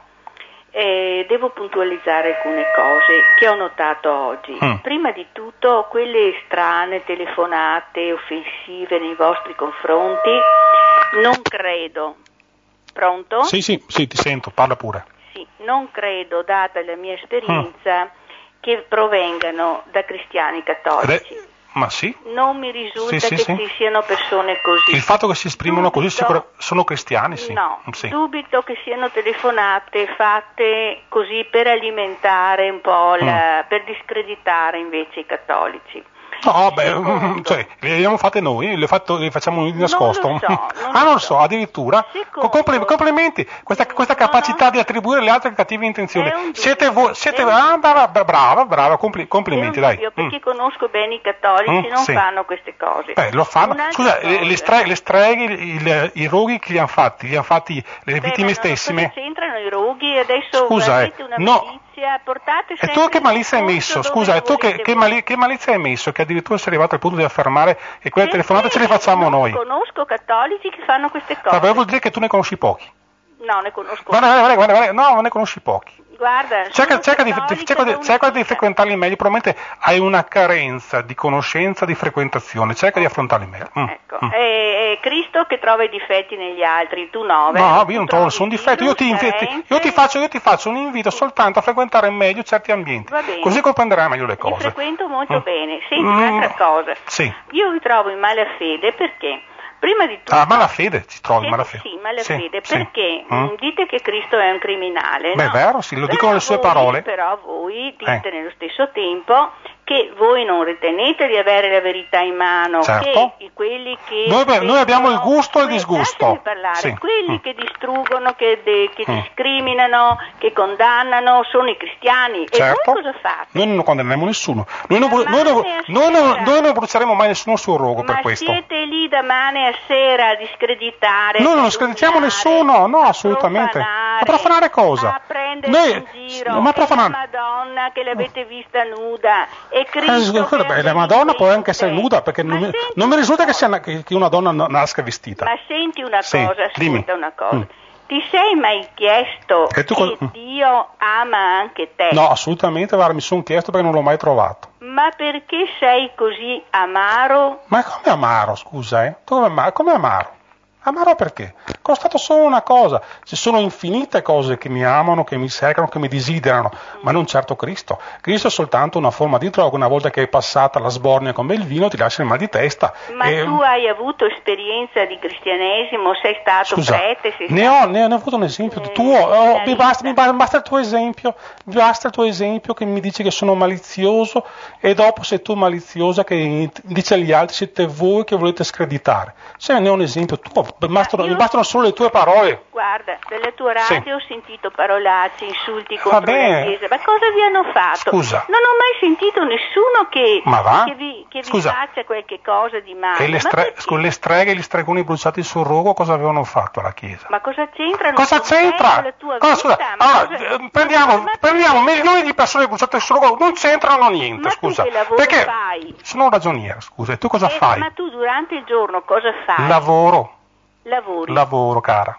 eh, devo puntualizzare alcune cose che ho notato oggi. Mm. Prima di tutto, quelle strane telefonate offensive nei vostri confronti, non credo. Pronto? Sì, sì, sì, ti sento, parla pure. Sì, non credo, data la mia esperienza, mm. che provengano da cristiani cattolici. Beh, ma sì. Non mi risulta sì, sì, che sì. ci siano persone così. Il fatto che si esprimono dubito, così sicuro, sono cristiani, sì. No, sì. dubito che siano telefonate fatte così per alimentare un po', la, mm. per discreditare invece i cattolici. No, beh, cioè, le abbiamo fatte noi, le, fatto, le facciamo di nascosto. Non lo so, non ah, non lo so, so, addirittura. Compl- complimenti, questa, questa capacità no, no. di attribuire le altre cattive intenzioni. Siete voi, siete ah, brava, brava, brava, compl- complimenti, dai. Io perché mm. conosco bene i cattolici, mm, non sì. fanno queste cose. Beh, lo fanno. Scusa, le, le, streghe, le streghe, il, i roghi che li hanno fatti, li hanno fatti le Beh, vittime ma stessime. Cosa c'entrano i roghi? Adesso Scusa, avete eh, una no. malizia, portate E tu che malizia hai messo? Scusa, e tu che, che, mali- che malizia hai messo? Che addirittura sei arrivato al punto di affermare che quelle eh, telefonate sì, ce le facciamo non noi. Conosco cattolici che fanno queste cose. Vabbè, vuol dire che tu ne conosci pochi. No, ne conosco guarda, guarda, guarda, guarda, no, ne conosci pochi. Guarda, cerca, cerca, di, cerca, di, cerca di frequentarli meglio, probabilmente hai una carenza di conoscenza, di frequentazione, cerca di affrontarli meglio. Mm. Ecco, mm. È, è Cristo che trova i difetti negli altri, tu no? No, io non trovo nessun difetto, io ti, inviti, io, ti faccio, io ti faccio un invito soltanto a frequentare meglio certi ambienti, così comprenderai meglio le cose. Li frequento molto mm. bene. Senti, mm. un'altra cosa, sì. io vi trovo in malafede perché... Prima di tutto, ah, malafede, ci trovi malafede. Sì, malafede, sì, perché sì. Mm, dite che Cristo è un criminale. Beh, no? è vero, sì, lo però dicono le sue voi, parole. Però voi dite eh. nello stesso tempo che voi non ritenete di avere la verità in mano, certo. che quelli che... Noi, vengono, noi abbiamo il gusto e il disgusto. Parlare, sì. quelli mm. che distruggono, che, de, che mm. discriminano, che condannano, sono i cristiani. Certo. E voi cosa fate? Noi non condanniamo nessuno. Noi non, noi, non, noi, non, noi non bruceremo mai nessuno sul rogo Ma per questo. Ma siete lì da mane a sera a discreditare? Noi non screditiamo nessuno, no, assolutamente. Profanare, ma profanare cosa? A prendere noi, in giro ma profanare... la Madonna che l'avete vista nuda e Cristo eh, beh, la Madonna può anche essere nuda, perché non mi, non mi risulta che, sia una, che una donna nasca vestita. Ma senti una sì, cosa, dimmi. ascolta una cosa. Mm. Ti sei mai chiesto che col... Dio ama anche te? No, assolutamente, guarda, mi sono chiesto perché non l'ho mai trovato. Ma perché sei così amaro? Ma come amaro, scusa, eh? Tu come, come amaro? Amaro perché? È costato solo una cosa. Ci sono infinite cose che mi amano, che mi cercano, che mi desiderano, mm. ma non certo Cristo. Cristo è soltanto una forma di droga. Una volta che è passata la sbornia come il vino, ti lascia il mal di testa. Ma e... tu hai avuto esperienza di cristianesimo? Sei stato Scusa, prete? Sei ne, stato... ho, ne ho avuto un esempio eh, tuo. Oh, mi, basta, mi basta il tuo esempio. Mi basta il tuo esempio che mi dici che sono malizioso e dopo sei tu maliziosa che dici agli altri siete voi che volete screditare. Se ne ho un esempio tuo. Mi bastano, mi bastano solo le tue parole. Guarda, dalla tua Sì. radio ho sentito parolacce, insulti Va contro bene. la Chiesa. Ma cosa vi hanno fatto? Scusa. Non ho mai sentito nessuno che, Ma va? che vi, che vi Scusa. faccia qualche cosa di male. E le, Ma stre- perché? scu- le streghe e gli stregoni bruciati sul rogo cosa avevano fatto alla Chiesa? Ma cosa c'entrano? Cosa con te, c'entra? con la tua Cosa, vita? scusa, Ma allora, cosa- eh, prendiamo, prendiamo milioni di persone bruciate sul rogo, non c'entrano niente, Ma tu scusa. che lavoro Perché fai? sono un ragioniere, scusa, e tu cosa Eh, fai? Ma tu durante il giorno cosa fai? Lavoro, Lavori. lavoro, cara.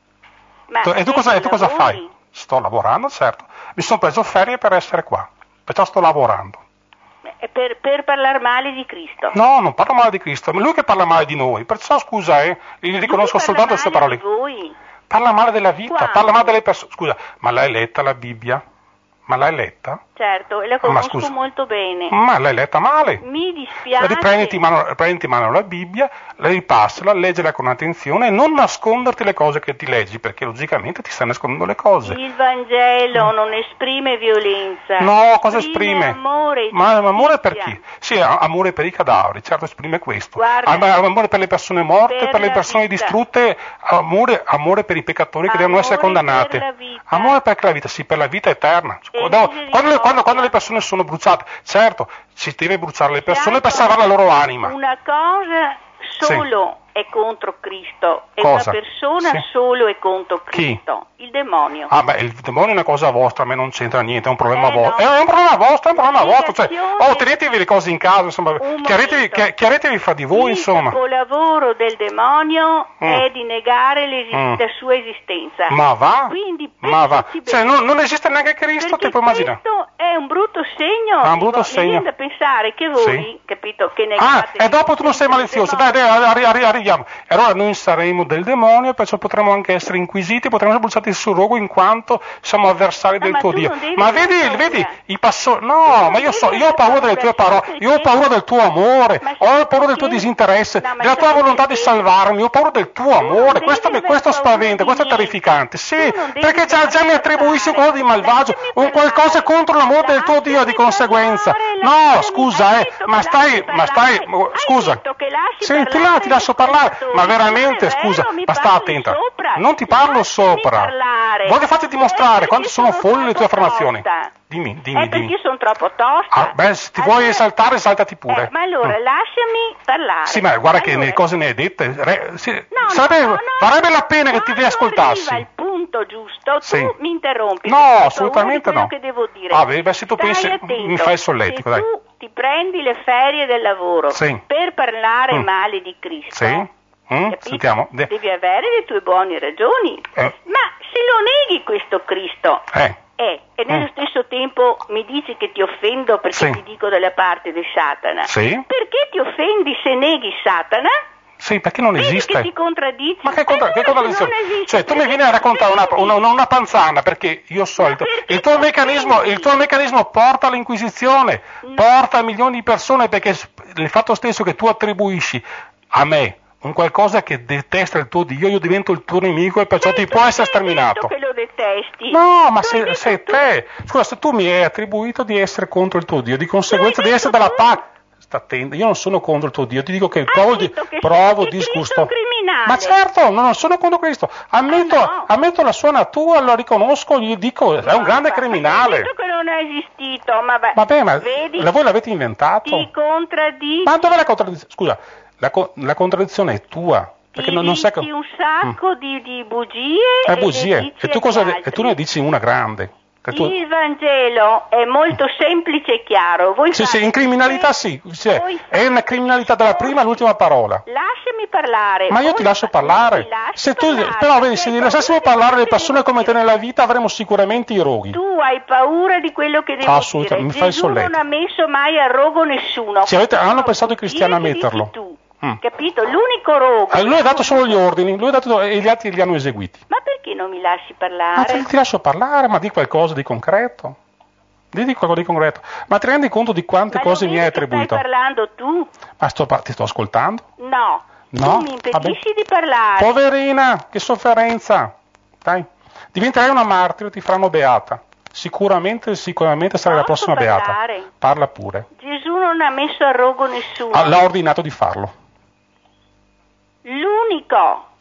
Ma Tu- e tu eh, cosa, e tu cosa lavori? fai? Sto lavorando, certo. Mi sono preso ferie per essere qua, perciò sto lavorando. Eh, Per, per parlare male di Cristo. No, non parlo male di Cristo, è lui che parla male di noi, perciò scusa, eh, gli riconosco Lui soltanto parla queste male parole. di voi. Parla male della vita, Quando? parla male delle persone. Scusa, ma l'hai letta la Bibbia? Ma l'hai letta? Certo, e la Ma conosco scusa. molto bene. Ma l'hai letta male. Mi dispiace. Riprenditi in mano, prenditi in mano la Bibbia, la ripassala, leggila con attenzione e non nasconderti le cose che ti leggi, perché logicamente ti stai nascondendo le cose. Il Vangelo non esprime violenza. No, cosa esprime? Amore. Ma ma amore per chi? Sì, a- amore per i cadaveri, certo esprime questo. Guarda, Am- amore per le persone morte, per per, le la persone vita. distrutte, amore, amore per i peccatori che devono essere Amore condannati. per la vita. Amore per la vita, sì, per la vita eterna. E Quando, misericordia. quando le, quando- quando le persone sono bruciate, certo, si deve bruciare le persone per salvare la loro anima. Una cosa solo è contro Cristo e Cosa? una persona Sì. solo è contro Chi? Cristo. Il demonio. Ah beh, il demonio è una cosa vostra, a me non c'entra niente, è un problema Eh, vostro. no. È un problema vostro, è un problema vostro. Cioè, Negazione. oh, tenetevi le cose in casa, insomma, chiaretevi, chia- chiaretevi fra di voi, insomma. Il capolavoro del demonio Mm. è di negare l'esi- Mm. la sua esistenza. Ma va? Quindi Ma va? pensaci Cioè, bene. non, non esiste neanche Cristo, Perché ti puoi immaginare? questo è un brutto segno. Ah, un brutto Mi segno. viene da pensare che voi, Sì. capito, che Ah, negate e dopo tu non sei malizioso. Dai, dai, arri- arri- arriviamo. E allora noi saremo del demonio, perciò potremo anche essere inquisiti, potremo essere bruciati sul rogo in quanto siamo avversari del ma tuo tu Dio. non devi Ma avere vedi, paura. vedi, i passori. No, ma io so, io ho paura delle tue parole, io ho paura del tuo amore, ho paura del tuo disinteresse, No, ma della tua sapete volontà di che- salvarmi, ho paura del tuo amore. devi Questo, mi- aver questo paura spaventa, di questo è niente. terrificante. Sì, non devi perché già, già mi attribuisci qualcosa di malvagio, un qualcosa contro l'amore del tuo Dio di conseguenza. No, scusa, eh, ma stai, ma stai, scusa. Sì, ti, la- ti lascio parlare, ma veramente, scusa, ma sta attenta. Non ti parlo sopra. Voglio farti dimostrare quanto sono folli le tue affermazioni. Dimmi, dimmi, È perché dimmi. sono troppo tosta. Ah, beh, se ti vuoi esaltare, esaltati pure. Eh, ma allora Mm. lasciami parlare. Sì, ma guarda che Allora, le cose ne hai dette. re- sì, no, sarebbe, no, no, varrebbe la pena che ti arriva riascoltassi. al punto giusto, tu Sì. mi interrompi. No, perché hai assolutamente paura di no. quello che devo dire. Ah, beh, beh, se tu Stai pensi, attento. mi fai il solletico, Se dai. tu ti prendi le ferie del lavoro Sì. per parlare Mm. male di Cristo, Sì? Mm? capito? Sentiamo. De- Devi avere le tue buone ragioni. Eh. Ma se lo neghi questo Cristo, eh. eh, e nello Mm. stesso tempo mi dici che ti offendo perché Sì. ti dico dalla parte di Satana, Sì? perché ti offendi se neghi Satana? Sì, perché non Vedi esiste. che ti contraddici? Ma che, contra- che Allora, contraddizione? non esiste. Cioè, tu mi vieni a raccontare una, una, una- una panzana perché io so il tuo, il tuo meccanismo, il tuo meccanismo porta all'inquisizione, porta a milioni di persone perché s- il fatto stesso che tu attribuisci a me un qualcosa che detesta il tuo Dio, io divento il tuo nemico e perciò ti può essere sterminato. che lo detesti. No, ma se, sei te. Scusa, se tu mi hai attribuito di essere contro il tuo Dio, di conseguenza di essere dalla parte. Sta attento, io non sono contro il tuo Dio, ti dico che provo, di, provo disgusto. Ma certo, no, non sono contro Cristo. Ammetto, ammetto la sua natura, lo riconosco, gli dico, è un grande criminale. Detto che non è esistito, ma beh, Vabbè, ma vedi? la- voi l'avete inventato. Ti contraddici. Ma dov'è la contraddizione? Scusa, la, co- la contraddizione è tua. Perché Ti non, non sai dici che. un sacco di, di bugie È e le bugie. dici E tu, agli cosa, altri. e tu ne dici una grande. Che tu- Il Vangelo è molto semplice e chiaro. Voi Sì, fate- sì, in criminalità sì, cioè, è una criminalità dalla prima all'ultima parola. Lasciami parlare. Ma io ti Voi lascio fa- parlare. ti lascio Se tu, parlare, però vedi, se perché lasciassimo parlare le persone come te nella vita avremo sicuramente i roghi. tu hai paura di quello che devo Assolutamente, dire. mi fai Gesù non solletico. ha messo mai a rogo nessuno. Ci avete- hanno No, pensato i cristiani a dire che dici metterlo. tu, Mm. capito? L'unico rogo. Eh, lui ha dato solo gli ordini, lui ha dato, e gli altri li hanno eseguiti. Ma perché non mi lasci Ma parlare? ti, ti lascio parlare, ma di qualcosa di concreto. Di di qualcosa di concreto. Ma ti rendi conto di quante Ma cose lo mi hai vedi che attribuito? Stai parlando tu? Ma sto, par- ti sto ascoltando? No. No? Tu mi impedisci Vabbè. di parlare. Poverina, che sofferenza. Dai, diventerai una martire, ti faranno beata. Sicuramente, sicuramente sarai la Posso prossima beata. parlare? Parla pure. Gesù non ha messo a rogo nessuno. Ah, l'ha ordinato di farlo. L'unico che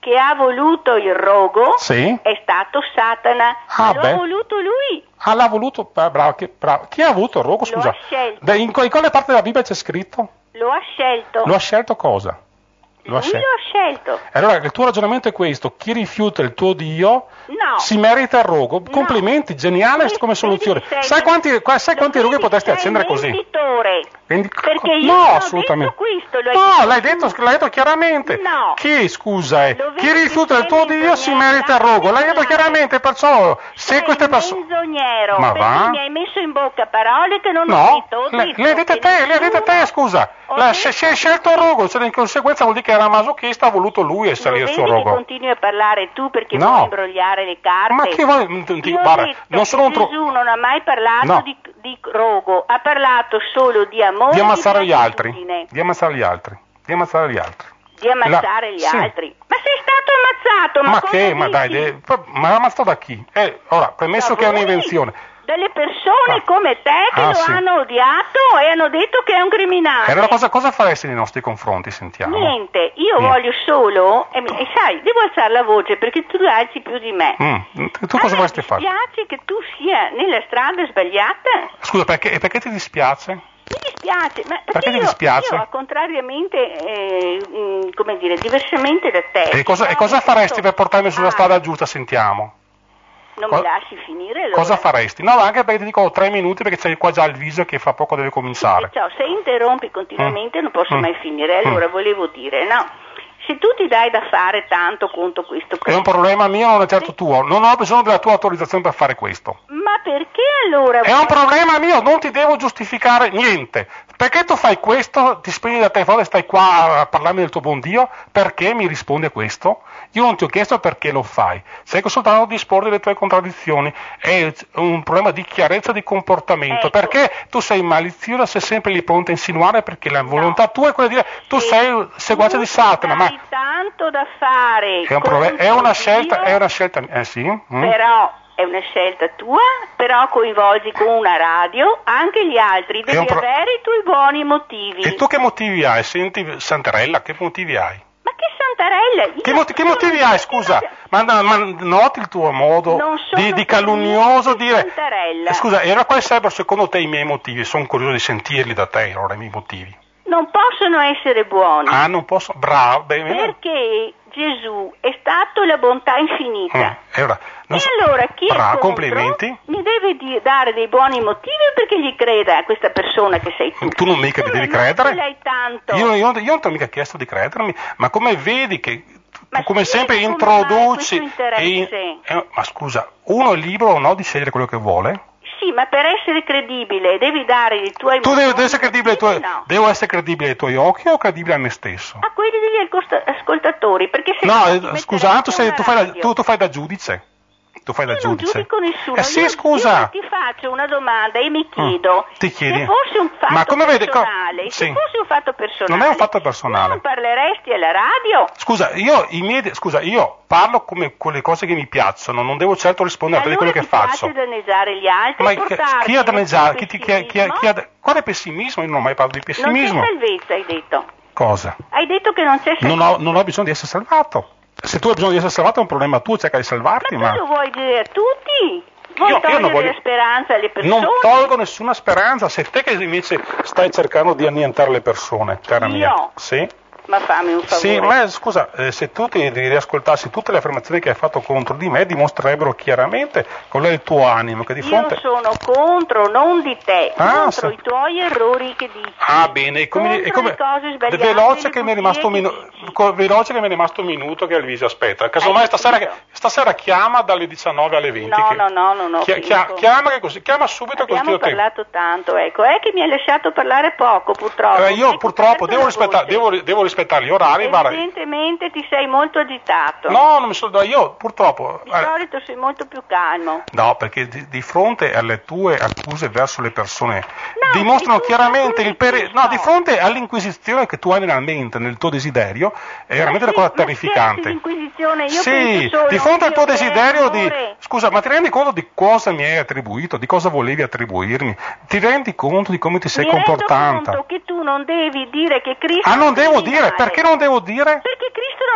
che ha voluto il rogo Sì. è stato Satana. Ah, Lo beh. ha voluto lui. Ah, l'ha voluto, eh, bravo, che- bravo. Chi ha avuto il rogo, Lo scusa? ha scelto. Beh, in, co- in quale parte della Bibbia c'è scritto? Lo ha scelto. Lo ha scelto cosa? Lo ha Lui scelto. lo ha scelto. Allora, il tuo ragionamento è questo: chi rifiuta il tuo Dio No. si merita il rogo. Complimenti, geniale come soluzione. Sai quanti, qua- sai quanti roghi potresti accendere così? Venditore. Vendi- Perché io no, non ho assolutamente. detto questo, lo hai No, detto l'hai tu. detto, l'hai detto chiaramente. No. Chi, scusa, eh? Lo Chi vedi rifiuta che il tuo sei Dio si merita il rogo. L'hai detto chiaramente, perciò se queste persone... Menzognero. Ma perché va? mi hai messo in bocca parole che non ho No, detto. Ho le, detto le hai dette che te, le hai dette te, nessuno- scusa. Ho La, detto se si è scelto il rogo, cioè in conseguenza vuol dire che era masochista, ha voluto lui essere Lo il suo vedi che rogo. continui a parlare tu perché No. vuoi imbrogliare le carte? Ma che vuoi? mm, ti- Io ho guarda, detto non sono un che tro- Gesù non ha mai parlato No. di, di rogo, ha parlato solo di amore Di e ammazzare gli altri. gratitudine. Di ammazzare gli altri. Di ammazzare gli altri. Di ammazzare La- gli sì. altri. Ma sei stato ammazzato, ma, Ma cosa che? Ma dici? dai, de- ma ammazzato da chi? Eh, ora, premesso Da che è voi? un'invenzione. Delle persone Ah. come te che Ah, lo sì. hanno odiato e hanno detto che è un criminale. E allora cosa, cosa faresti nei nostri confronti? Sentiamo. Niente, io Niente. voglio solo, e, mi- e sai, devo alzare la voce perché tu alzi più di me. Mm, Tu cosa vorresti fare? Mi dispiace che tu sia nella strada sbagliata. Scusa, perché, e perché ti dispiace? Mi dispiace, ma Perché ti io, dispiace? io contrariamente, eh, mm, come dire, diversamente da te. E cosa, e no, cosa ho faresti detto, per portarmi sulla ah, strada giusta? Sentiamo. Non co- mi lasci finire allora. Cosa faresti? No, anche perché ti dico tre minuti perché c'hai qua già il viso che fra poco deve cominciare. Ciao, se interrompi continuamente non posso Mm. mai finire. Allora volevo dire, no, se tu ti dai da fare tanto contro questo È un problema mio, non è certo tuo. Non ho bisogno della tua autorizzazione per fare questo. ma perché allora? È un problema mio, non ti devo giustificare niente. Perché tu fai questo, ti spegni da telefono e stai qua a parlarmi del tuo buon Dio? Perché mi rispondi a questo? Io non ti ho chiesto perché lo fai. Sei soltanto a disporre delle tue contraddizioni. È un problema di chiarezza di comportamento. Ecco. Perché tu sei maliziosa, sei sempre lì pronta a insinuare perché la volontà tua è quella di dire tu sei seguace di Satana. Ma Hai tanto da fare. è, un problema- è contro una scelta, Dio, è una scelta, eh sì? mm? Però è una scelta tua, però coinvolgi con una radio anche gli altri, devi un pro- avere i tuoi buoni motivi. E tu che motivi hai? Senti, Santarella, che motivi hai? Ma che Santarella? Io Che, moti- che motivi hai, scusa? Ma, ma noti il tuo modo Non sono di, di per calunnoso niente dire... Santarella. Scusa, e allora quali sarebbero secondo te i miei motivi? Sono curioso di sentirli da te, allora, i miei motivi. Non possono essere buoni. Ah, non posso... Bravo, bene. Perché Gesù è stato la bontà infinita. Mm, e allora, non E so- allora chi è bravo, contro complimenti. mi deve di- dare dei buoni motivi perché gli creda a questa persona che sei tu. Tu non mica mi devi Ma ce credere. l'hai tanto. Io, io, io non ti ho mica chiesto di credermi, ma come vedi che tu, Ma come sempre spiega come mai introduci... questo interesse? eh, ma scusa, uno è libero o no di scegliere quello che vuole? Sì, ma per essere credibile devi dare i tuoi Tu devi, motivi. devi essere credibile ai tuoi, No, devo essere credibile ai tuoi occhi o credibile a me stesso? a quelli degli ascolta- ascoltatori, perché se No, no ti eh, metteresti scusa, tu, sei- alla tu fai da, radio. tu, tu fai da giudice. Tu fai da Io non giudice. giudico nessuno. Eh sì, io, scusa. io ti faccio una domanda e mi chiedo Ti chiedi. se fosse un fatto Ma come vedi, co- personale, se sì. fosse un fatto personale, Non è un fatto personale. non parleresti alla radio? Scusa, io, i miei, scusa, io parlo come con le cose che mi piacciono, non devo certo rispondere a Allora quello che ti piace faccio. danneggiare gli altri Ma e chi, portarti chi ha danneggiato? nel Chi, ti- chi, ha- chi, ha- chi ha- quale pessimismo? Io non ho mai parlato di Non c'è pessimismo. salvezza, hai detto. Cosa? Hai detto che non c'è salvezza. Non ho, non ho bisogno di essere salvato. Se tu hai bisogno di essere salvato è un problema tuo, cerca di salvarti, Ma ma... tu lo vuoi dire a tutti? Vuoi Io- io togliere non voglio- la speranza alle persone? Non tolgo nessuna speranza, sei te che invece stai cercando di annientare le persone, cara mia. Io? Sì? Ma fammi un favore. Sì, ma scusa, eh, se tu ti ti riascoltassi tutte le affermazioni che hai fatto contro di me, dimostrerebbero chiaramente qual è il tuo animo, che di fronte... Io sono contro, non di te, Ah, contro sì. i tuoi errori che dici. Ah, bene, e come, e Contro come le cose sbagliate, veloce le che mi è bugie rimasto un che minu- co- veloce che mi è rimasto un minuto che Elvisi aspetta. Casomai Hai stasera, capito? stasera chiama dalle diciannove alle venti. No, che- no, no, no, no. chia- chia- finito. chiama, che così, chiama subito così Abbiamo io tempo. parlato tanto, ecco. È che mi hai lasciato parlare poco, purtroppo. Eh, io Ecco, purtroppo perso devo, la rispetta- voce. devo, devo rispettare gli orari. guarda. Evidentemente ti sei molto agitato. No, non mi sono io purtroppo. Di eh, solito sei molto più calmo. No, perché di, di fronte alle tue accuse verso le persone No, dimostrano di tu- chiaramente tu- il peri- no, di fronte all'inquisizione che tu hai nella mente, nel tuo desiderio, è veramente una cosa Ma scherzi, terrificante. l'inquisizione, io Sì, penso solo di fronte al tuo io che è desiderio di... amore. Scusa, ma ti rendi conto di cosa mi hai attribuito, di cosa volevi attribuirmi? Ti rendi conto di come ti sei Mi rendo comportata? conto che tu non devi dire che Cristo Ah, non è devo criminale. dire? Perché non devo dire? Perché Cristo non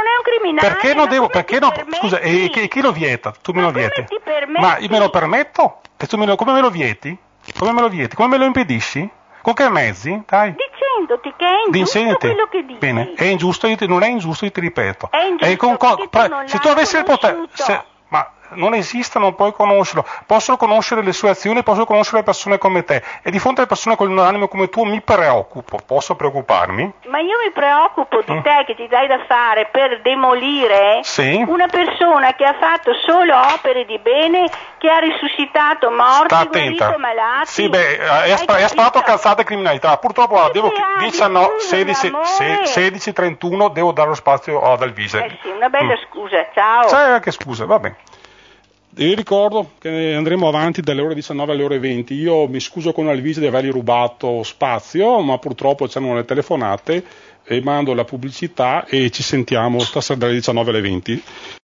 non è un criminale. Perché non devo, perché no? permetti? Scusa, e chi, chi lo vieta? Tu me Ma lo vieti? ti permetti? Ma io me lo permetto? E tu me lo, come me lo vieti? Come me lo vieti? Come me lo impedisci? Con che mezzi? Dai. Dicendoti che è ingiusto Insegnati. quello che dici. Bene, è ingiusto, io ti- non è ingiusto, io ti ripeto. È ingiusto E con co- perché tu pra- non se tu l'hai avessi il potere, conosciuto. se- ma non esiste, non puoi conoscerlo. Posso conoscere le sue azioni, posso conoscere persone come te. E di fronte alle persone con un animo come tu mi preoccupo. Posso preoccuparmi? Ma io mi preoccupo di Mm. te che ti dai da fare per demolire Sì. una persona che ha fatto solo opere di bene, che ha risuscitato morti, Sta guarito attenta. malati. Sì, beh, è, Hai sp- è sparato capito? calzate e criminalità. Purtroppo guarda, devo che hai? diciannove, Scusa, sedici, amore. se- sedici trentuno devo dare lo spazio ad Alvise. Eh sì, una bella Mm. scusa, ciao. Sai che scusa, va bene. Vi ricordo che andremo avanti dalle ore diciannove alle ore venti. Io mi scuso con Alvise di avergli rubato spazio, ma purtroppo c'erano le telefonate e mando la pubblicità e ci sentiamo stasera dalle diciannove alle venti.